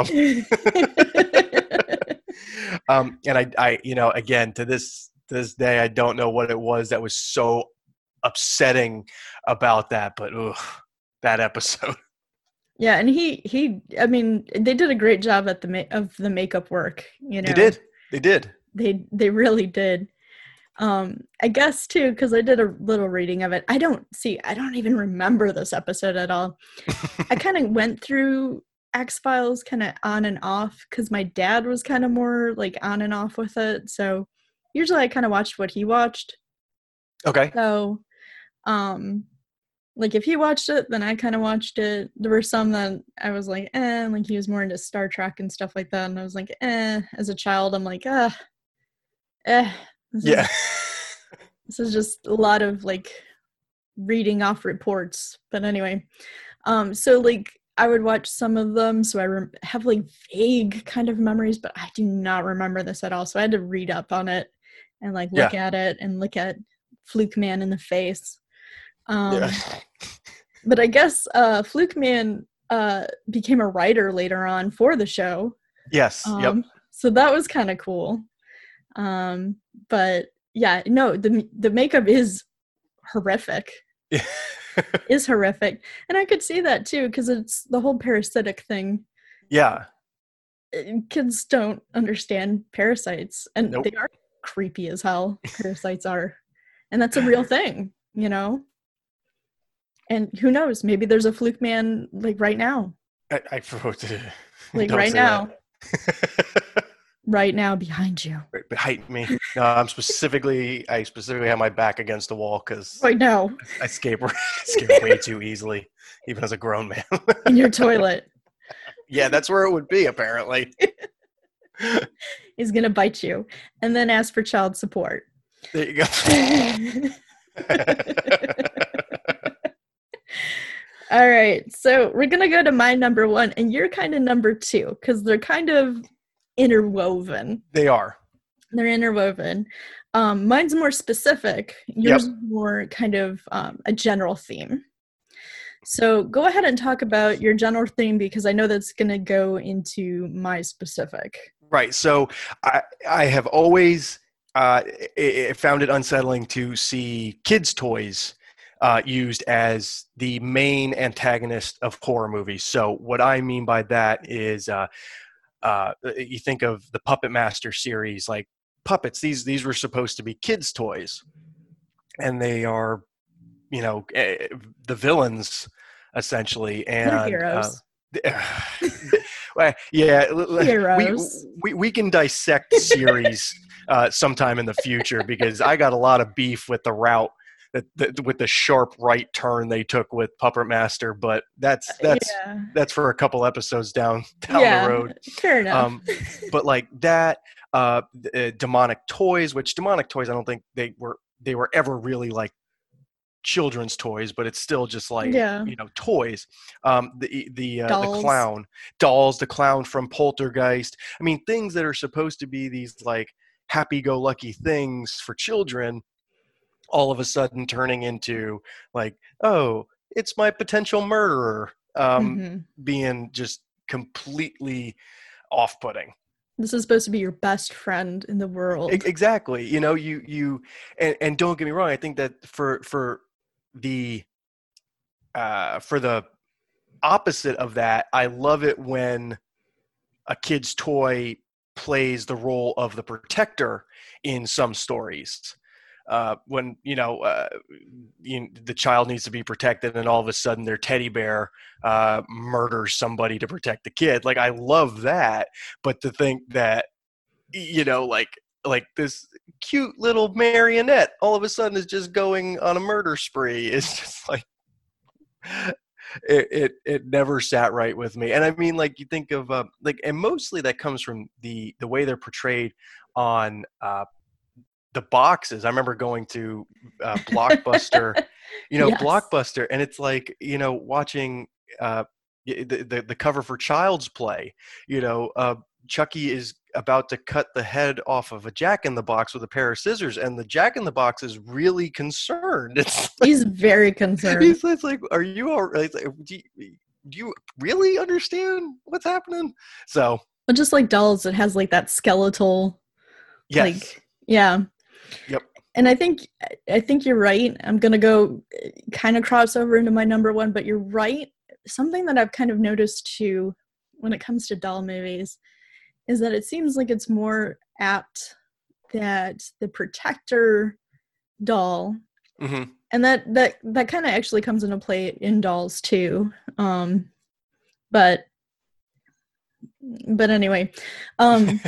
um, and I, I, you know, again, to this, to this day, I don't know what it was that was so upsetting about that, but ugh, that episode. Yeah, and he he I mean, they did a great job at the ma- of the makeup work, you know. They did. They did. They they really did. Um I guess too, cuz I did a little reading of it. I don't see I don't even remember this episode at all. I kind of went through X-Files kind of on and off cuz my dad was kind of more like on and off with it. So usually I kind of watched what he watched. Okay. So um like if he watched it, then I kind of watched it. There were some that I was like, eh, like he was more into Star Trek and stuff like that. And I was like, eh, as a child, I'm like, ah, eh. This Yeah. Is, this is just a lot of like reading off reports. But anyway, um, so like I would watch some of them. So I rem- have like vague kind of memories, but I do not remember this at all. So I had to read up on it and like look Yeah. at it and look at Fluke Man in the face. Um, Yeah. But I guess uh, Fluke Man uh, became a writer later on for the show. Yes. Um, Yep. So that was kind of cool. Um, but yeah, no, the the makeup is horrific. Yeah. Is horrific, and I could see that too because it's the whole parasitic thing. Yeah. Kids don't understand parasites, and Nope. they are creepy as hell. Parasites are, and that's a real thing, you know. And who knows? Maybe there's a Fluke Man like right now. I, I wrote it. Like Don't right say now. that. Right now behind you. Height me. No, I'm specifically. I specifically have my back against the wall because Right now. I escape, I escape way too easily, even as a grown man. In your toilet. Yeah, that's where it would be. Apparently. He's gonna bite you and then ask for child support. There you go. All right, so we're gonna go to my number one, and you're kind of number two because they're kind of interwoven. They are. They're interwoven. Um, mine's more specific. Yours is more kind of um, a general theme. So go ahead and talk about your general theme because I know that's going to go into my specific. Right. So I I have always uh, it, it found it unsettling to see kids' toys uh, used as the main antagonist of horror movies. So what I mean by that is uh, uh, you think of the Puppet Master series, like puppets. These these were supposed to be kids' toys, and they are, you know, eh, the villains essentially. They're And uh, heroes. well, yeah, we, Heroes. we we can dissect series uh, sometime in the future, because I got a lot of beef with the route that, that with the sharp right turn they took with Puppet Master, but that's that's Yeah. that's for a couple episodes down down Yeah. the road. Fair enough. Um, but like that, uh, uh, Demonic Toys, which Demonic Toys, I don't think they were they were ever really like children's toys, but it's still just like, Yeah. you know, toys. Um, the the uh, the Dolls. clown dolls, the clown from Poltergeist. I mean, things that are supposed to be these like happy-go-lucky things for children, all of a sudden turning into like, oh, it's my potential murderer, um, hmm being just completely off-putting. This is supposed to be your best friend in the world. E- Exactly. You know, you you and, and don't get me wrong. I think that for for the uh, for the opposite of that, I love it when a kid's toy plays the role of the protector in some stories. Uh, when you know, uh, you, the child needs to be protected, and all of a sudden their teddy bear uh, murders somebody to protect the kid. Like, I love that, but to think that, you know, like like this cute little marionette all of a sudden is just going on a murder spree, it's just like, it, it it never sat right with me. And I mean, like, you think of uh, like, and mostly that comes from the the way they're portrayed on uh, the boxes. I remember going to uh, Blockbuster, you know, Yes. Blockbuster, and it's like, you know, watching uh, the, the the cover for Child's Play. You know, uh, Chucky is about to cut the head off of a Jack in the Box with a pair of scissors, and the Jack in the Box is really concerned. It's like, He's very concerned. he's it's like, are you all right? Like, do you, do you really understand what's happening? So, But just like dolls, it has like that skeletal, yes, like, yeah. yep. And I think I think you're right. I'm gonna go kind of cross over into my number one, but you're right. Something that I've kind of noticed too when it comes to doll movies is that it seems like it's more apt that the protector doll, Mm-hmm. and that that that kind of actually comes into play in dolls too. Um, but but anyway, um,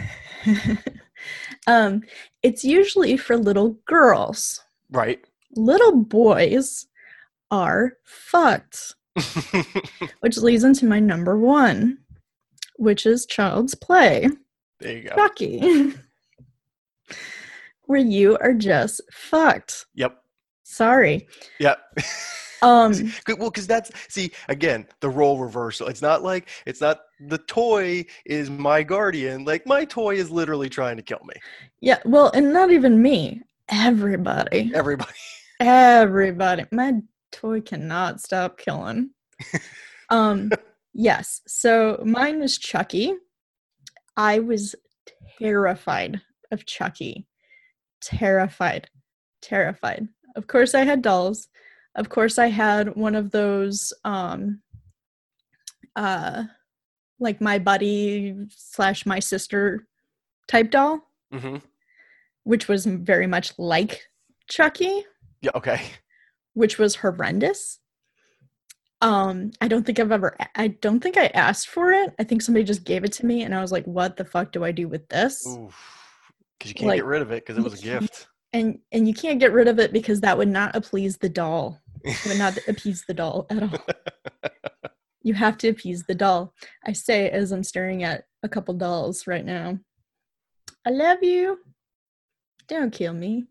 um, it's usually for little girls. Right. Little boys are fucked, which leads into my number one, which is Child's Play. There you go. Chucky. Where you are just fucked. Yep. Sorry. Yep. Um, Well, because that's, see, again, the role reversal. It's not like, it's not the toy is my guardian. Like, my toy is literally trying to kill me. yeah, well, and not even me. Everybody. Everybody. Everybody. My toy cannot stop killing. Um, yes. So mine is Chucky. I was terrified of Chucky. Terrified. Terrified. Of course I had dolls. Of course I had one of those um uh like my buddy slash my sister type doll, Mm-hmm. which was very much like Chucky, Yeah. Okay. which was horrendous. Um, I don't think I've ever, I don't think I asked for it. I think somebody just gave it to me and I was like, what the fuck do I do with this? Ooh. Because you can't Like, get rid of it because it was a you gift. And and you can't get rid of it because that would not appease the doll. It would not appease the doll at all. You have to appease the doll. I say as I'm staring at a couple dolls right now. I love you. Don't kill me.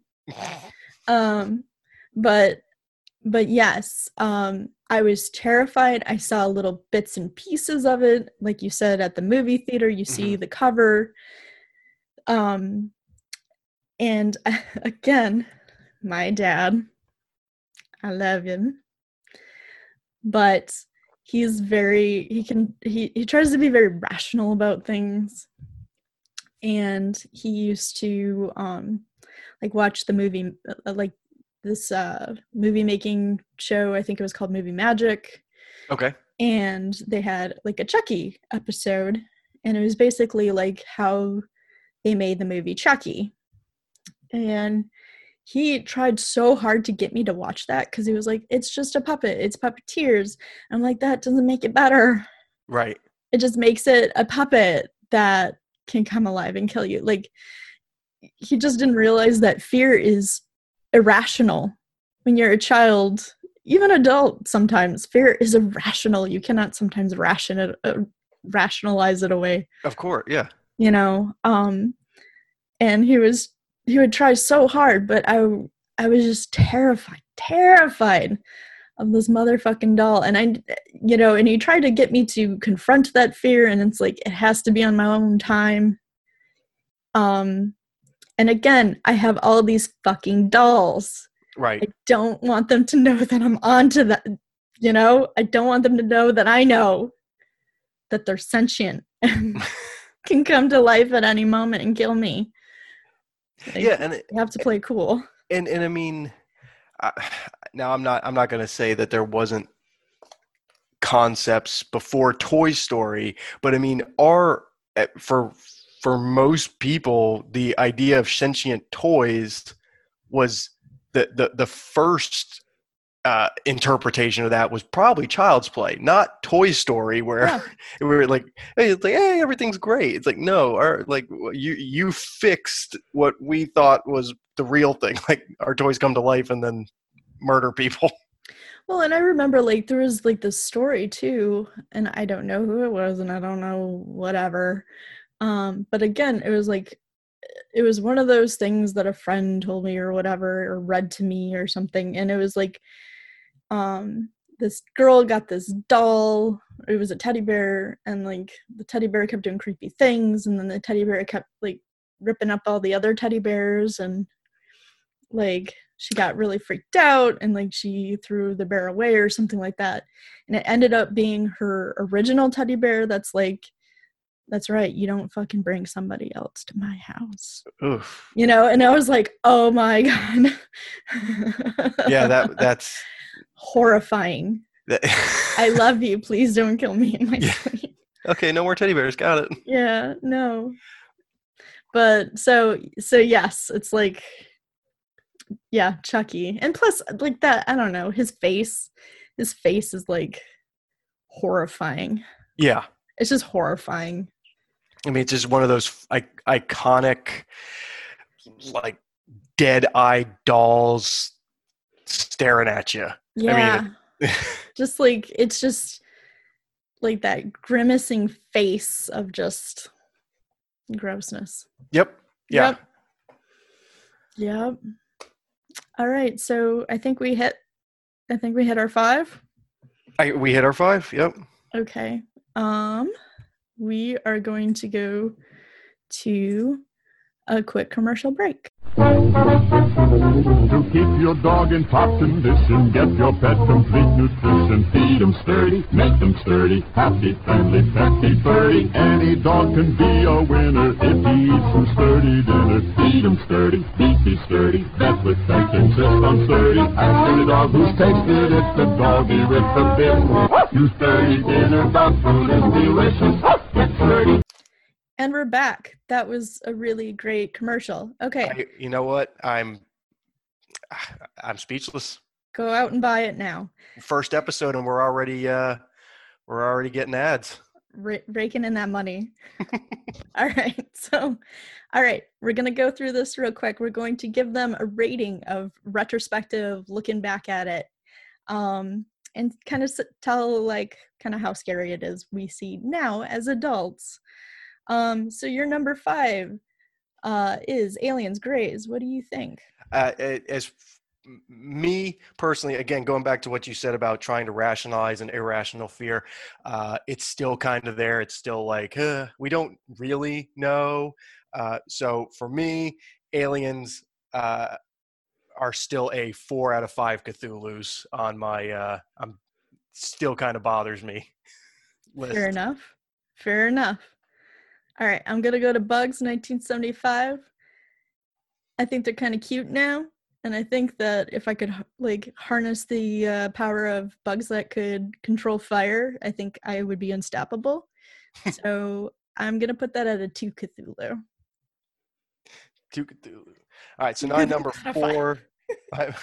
Um, but but yes, um, I was terrified. I saw little bits and pieces of it, like you said, at the movie theater. You see Mhm. the cover. Um, and again, my dad, I love him, but he's very he can he he tries to be very rational about things, and he used to um like watch the movie uh, like this uh movie making show. I think it was called Movie Magic. Okay. And they had like a Chucky episode, and it was basically like how they made the movie Chucky. And he tried so hard to get me to watch that because he was like, it's just a puppet. It's puppeteers. I'm like, that doesn't make it better. Right. It just makes it a puppet that can come alive and kill you. Like, he just didn't realize that fear is irrational. When you're a child, even adult, sometimes fear is irrational. You cannot sometimes ration it, uh, rationalize it away. Of course, yeah. You know, um, and he was he would try so hard, but I I was just terrified, terrified of this motherfucking doll. And I, you know, and he tried to get me to confront that fear, and it's like, it has to be on my own time. Um, and again, I have all these fucking dolls. Right. I don't want them to know that I'm onto that, you know? I don't want them to know that I know that they're sentient and can come to life at any moment and kill me. Like, yeah, and it, you have to play cool. And and I mean, I, now I'm not I'm not going to say that there wasn't concepts before Toy Story, but I mean, are for for most people, the idea of sentient toys was the the the first uh, interpretation of that was probably Child's Play, not Toy Story, where yeah. we're like, hey, it's like, hey, everything's great. It's like, no, our, like you you fixed what we thought was the real thing. Like, our toys come to life and then murder people. Well, and I remember, like, there was like this story too, and I don't know who it was, and I don't know whatever. Um, but again, it was like, it was one of those things that a friend told me or whatever, or read to me or something, and it was like, um, this girl got this doll. It was a teddy bear, and like the teddy bear kept doing creepy things, and then the teddy bear kept like ripping up all the other teddy bears, and like she got really freaked out, and like she threw the bear away or something like that, and it ended up being her original teddy bear. That's like, that's right, you don't fucking bring somebody else to my house. Oof. You know, and I was like, oh my God. Yeah, that that's horrifying. That I love you. Please don't kill me in my yeah. sleep. Okay, no more teddy bears. Got it. Yeah, no. But so so yes, it's like, yeah, Chucky. And plus, like, that, I don't know, his face, his face is like horrifying. Yeah. It's just horrifying. I mean, it's just one of those I- iconic, like, dead-eye dolls staring at you. Yeah. I mean, it- just like, it's just like that grimacing face of just grossness. Yep. Yeah. Yep. Yep. All right. So I think we hit, I think we hit our five. I, we hit our five. Yep. Okay. Um, we are going to go to a quick commercial break. To keep your dog in top condition, get your pet complete nutrition. Feed them sturdy, make them sturdy, happy, friendly, petty, furry. Any dog can be a winner if he eats some sturdy dinner. Feed them sturdy, beefy sturdy, vet with thanks insist on sturdy. Ask any dog who's tasted it, the doggy with the bit. You sturdy dinner, dog food is delicious. Get sturdy. And we're back. That was a really great commercial. Okay. I, you know what? I'm I'm speechless. Go out and buy it now. First episode, and we're already uh, we're already getting ads. R- raking in that money. All right. So, all right. We're going to go through this real quick. We're going to give them a rating of retrospective, looking back at it, um, and kind of tell, like, kind of how scary it is we see now as adults. Um, so your number five uh, is Aliens Greys. What do you think? Uh, as me personally, again, going back to what you said about trying to rationalize an irrational fear, uh, it's still kind of there. It's still like, uh, we don't really know. Uh, so for me, Aliens uh, are still a four out of five Cthulhu's on my, uh, I'm still kind of bothers me list. Fair enough. Fair enough. All right, I'm going to go to Bugs nineteen seventy-five. I think they're kind of cute now, and I think that if I could, like, harness the uh, power of bugs that could control fire, I think I would be unstoppable. So I'm going to put that at a two Cthulhu. Two Cthulhu. All right, so now number Out of four. my,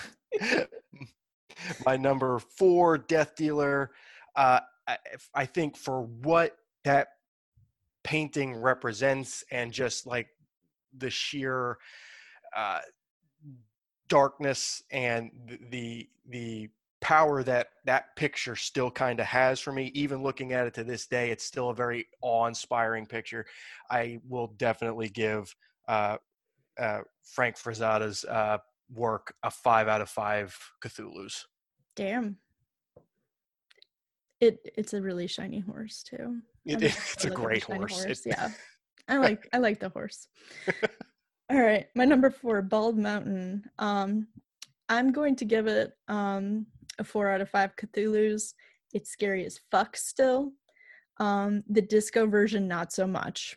my number four, Death Dealer. Uh, I, I think for what that painting represents and just like the sheer uh, darkness and the the power that that picture still kind of has for me, even looking at it to this day, it's still a very awe-inspiring picture. I will definitely give uh, uh, Frank Frazada's uh, work a five out of five Cthulhu's. Damn. It it's a really shiny horse too. It, it's a great horse. horse. It, yeah, I like I like the horse. All right, my number four, Bald Mountain. Um, I'm going to give it um, a four out of five Cthulhu's. It's scary as fuck still. Um, the disco version, not so much.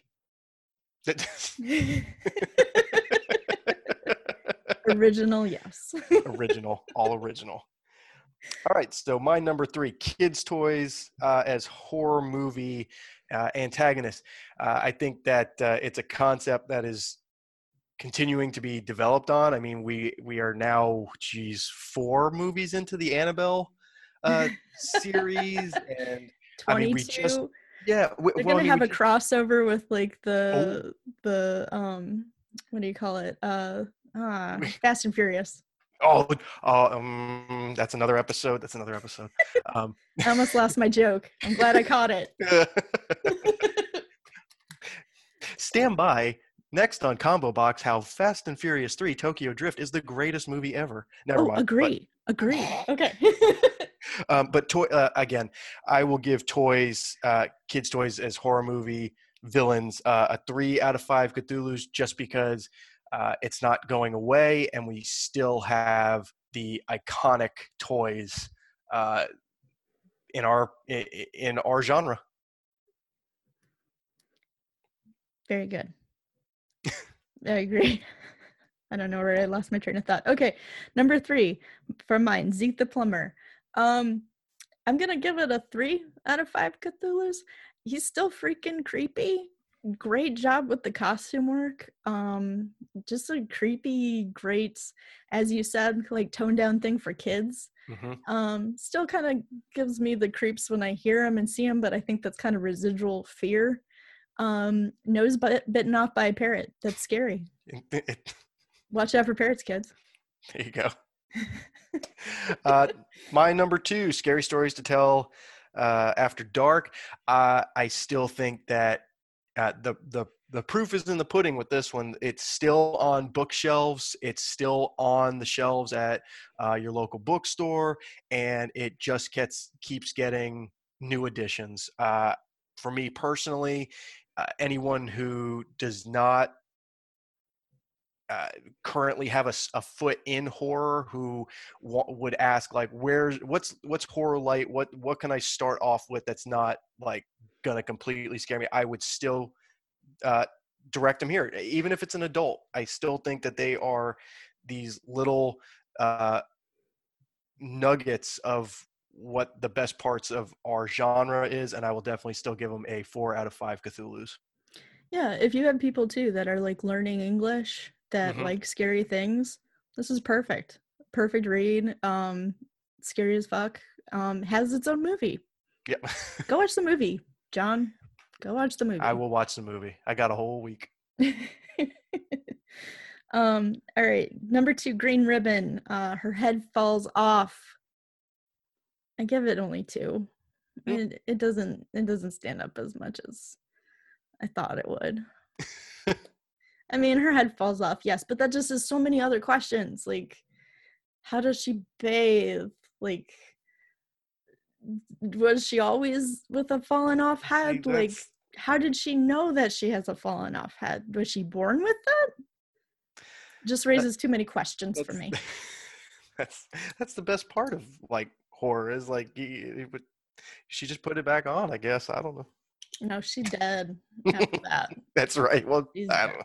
Original, yes. Original, all original. All right, so my number three, kids' toys uh, as horror movie uh, antagonist. Uh, I think that uh, it's a concept that is continuing to be developed on. I mean, we we are now, geez, four movies into the Annabelle uh, series, and I mean, we just yeah, we, they're well, gonna I mean, have a just, crossover with like the oh. the um what do you call it? Uh, ah, Fast and Furious. Oh, uh, um, that's another episode. That's another episode. Um, I almost lost my joke. I'm glad I caught it. Stand by. Next on Combo Box, how Fast and Furious three Tokyo Drift is the greatest movie ever. Never oh, mind. Agree. But, agree. Okay. um, but toy uh, again, I will give toys, uh, kids' toys as horror movie villains uh, a three out of five Cthulhu's, just because uh, it's not going away, and we still have the iconic toys uh, in our in our genre. Very good. I agree. I don't know where I lost my train of thought. Okay, number three from mine, Zeke the Plumber. Um, I'm gonna give it a three out of five Cthulhu's. He's still freaking creepy. Great job with the costume work. Um, just a creepy, great, as you said, like toned down thing for kids. Mm-hmm. Um, still kind of gives me the creeps when I hear him and see him, but I think that's kind of residual fear. Um, nose bit- bitten off by a parrot. That's scary. Watch out for parrots, kids. There you go. uh, my number two, Scary Stories to Tell uh, After Dark. Uh, I still think that uh, the the the proof is in the pudding with this one. It's still on bookshelves. It's still on the shelves at uh, your local bookstore, and it just gets keeps getting new editions. Uh, for me personally, uh, anyone who does not Uh, currently have a, a foot in horror, who w- would ask like, where's what's what's horror light? What what can I start off with that's not like gonna completely scare me? I would still uh, direct them here, even if it's an adult. I still think that they are these little uh, nuggets of what the best parts of our genre is, and I will definitely still give them a four out of five Cthulhu's. Yeah, if you have people too that are like learning English, that mm-hmm. like scary things, this is perfect. Perfect read. Um, scary as fuck. Um, has its own movie. Yep. Go watch the movie, John. Go watch the movie. I will watch the movie. I got a whole week. um, all right. Number two, Green Ribbon. Uh, her head falls off. I give it only two. Mm. It, it doesn't. It doesn't stand up as much as I thought it would. I mean, her head falls off, yes, but that just is so many other questions. Like, how does she bathe? Like, was she always with a fallen off head? See, like, how did she know that she has a fallen off head? Was she born with that? Just raises too many questions for me. That's that's the best part of like horror, is like it would, she just put it back on, I guess. I don't know. No, she dead after that. That's right. Well, She's I don't know.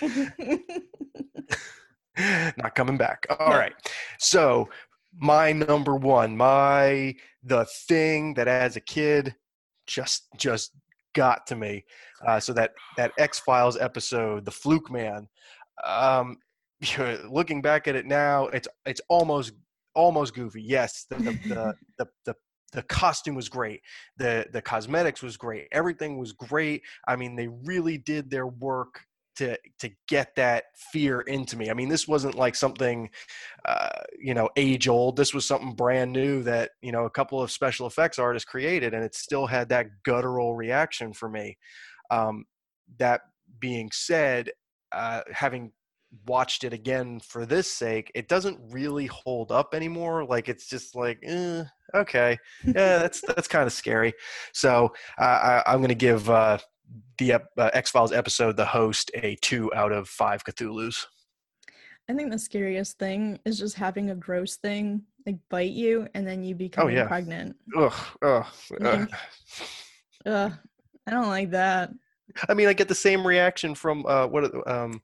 Not coming back. All no. right. So my number one, my the thing that as a kid just just got to me. Uh, so that that X-Files episode, the Fluke Man. Um, looking back at it now, it's it's almost almost goofy. Yes, the the the, the, the the costume was great. The the cosmetics was great. Everything was great. I mean, they really did their work to to get that fear into me. I mean, this wasn't like something, uh, you know, age old. This was something brand new that, you know, a couple of special effects artists created, and it still had that guttural reaction for me. Um, that being said, uh, having watched it again for this sake, it doesn't really hold up anymore. Like, it's just like, eh, okay, yeah, that's that's kind of scary. So uh, I, I'm going to give uh, the uh, X-Files episode, The Host, a two out of five Cthulhu's. I think the scariest thing is just having a gross thing like bite you and then you becoming oh, yeah. pregnant. Ugh, ugh, Like, ugh. Ugh, I don't like that. I mean, I get the same reaction from uh, what um,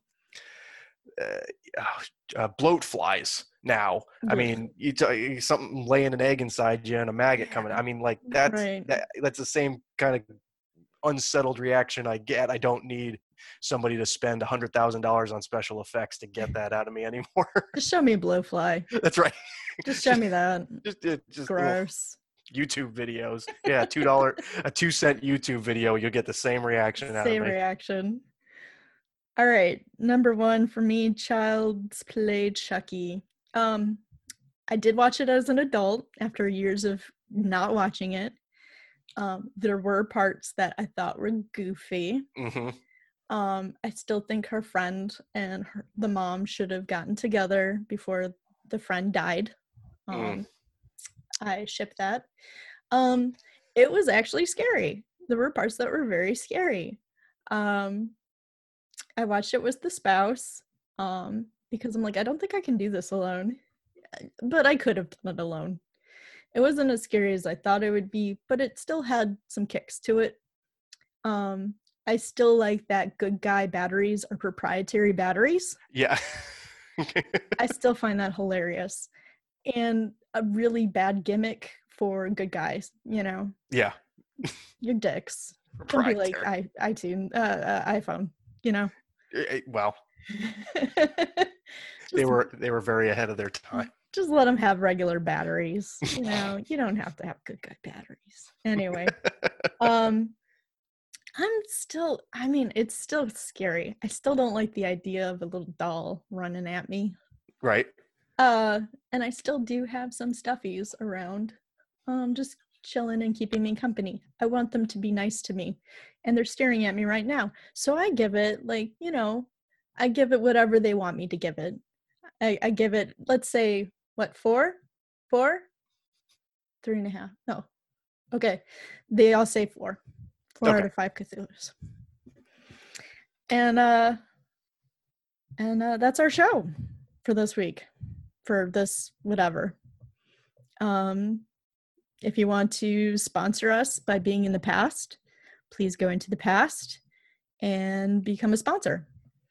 uh, uh, bloat flies now. I mean, you t- something laying an egg inside you and a maggot coming. I mean, like that's Right. that, that's the same kind of unsettled reaction I get. I don't need somebody to spend a hundred thousand dollars on special effects to get that out of me anymore. Just show me a blowfly. That's right. Just show me that. Just, just, just Gross. YouTube videos. Yeah, two dollar, a two cent YouTube video. You'll get the same reaction out Same of me. reaction. All right, number one for me, Child's Play Chucky. Um, I did watch it as an adult after years of not watching it. Um, there were parts that I thought were goofy. Mm-hmm. Um, I still think her friend and her, the mom should have gotten together before the friend died. Um, Mm. I ship that. Um, it was actually scary. There were parts that were very scary. Um, I watched it with the spouse um, because I'm like, I don't think I can do this alone. But I could have done it alone. It wasn't as scary as I thought it would be, but it still had some kicks to it. Um, I still like that good guy batteries are proprietary batteries. Yeah. I still find that hilarious. And a really bad gimmick for good guys, you know? Yeah. You're dicks. Don't be like Proprietary. I, iTunes, uh, uh, iPhone, you know? Eh, eh, Well, just, they were they were very ahead of their time. just let them have regular batteries. You know, you don't have to have good guy batteries. Anyway, um, I'm still, I mean, it's still scary. I still don't like the idea of a little doll running at me. Right. Uh, and I still do have some stuffies around, um, just chilling and keeping me company. I want them to be nice to me, and they're staring at me right now. So I give it, like, you know, I give it whatever they want me to give it. I, I give it, let's say, what, four? Four? Three and a half. No. Okay. They all say four. Four Okay. out of five Cthulhu's. And, uh, and, uh, that's our show for this week. For this, whatever. Um, if you want to sponsor us by being in the past, please go into the past and become a sponsor.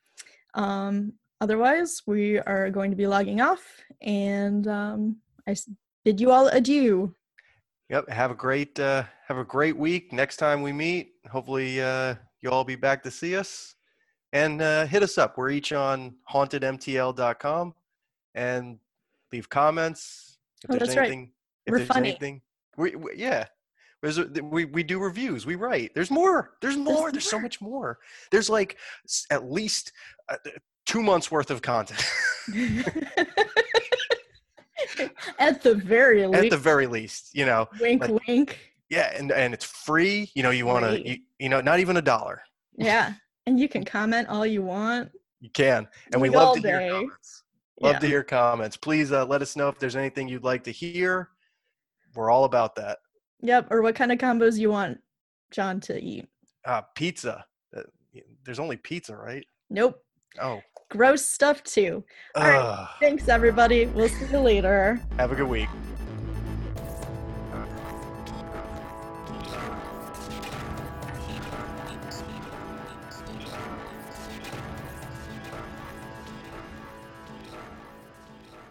Um, otherwise, we are going to be logging off, and um, I bid you all adieu. Yep. Have a great uh, have a great week. Next time we meet, hopefully uh, you'll all be back to see us. And uh, hit us up. We're each on haunted M T L dot com, and leave comments if Oh, there's that's right. anything. If We're there's funny. anything, we, we yeah. There's a, we we do reviews. We write. There's more. There's more. There's, so more. much more. There's like s- at least uh, two months worth of content At the very least. at the very least. You know. Wink, like- wink. Yeah, and and it's free. You know, you want to, Free. you, you know, not even a dollar. Yeah. And you can comment all you want. You can, and we Like all love to hear day. comments. Love Yeah. to hear comments. Please uh, let us know if there's anything you'd like to hear. We're all about that. Yep. Or what kind of combos you want John to eat. Uh, pizza. Uh, there's only pizza, right? Nope. Oh. Gross stuff too. All right. Ugh. Thanks, everybody. We'll see you later. Have a good week.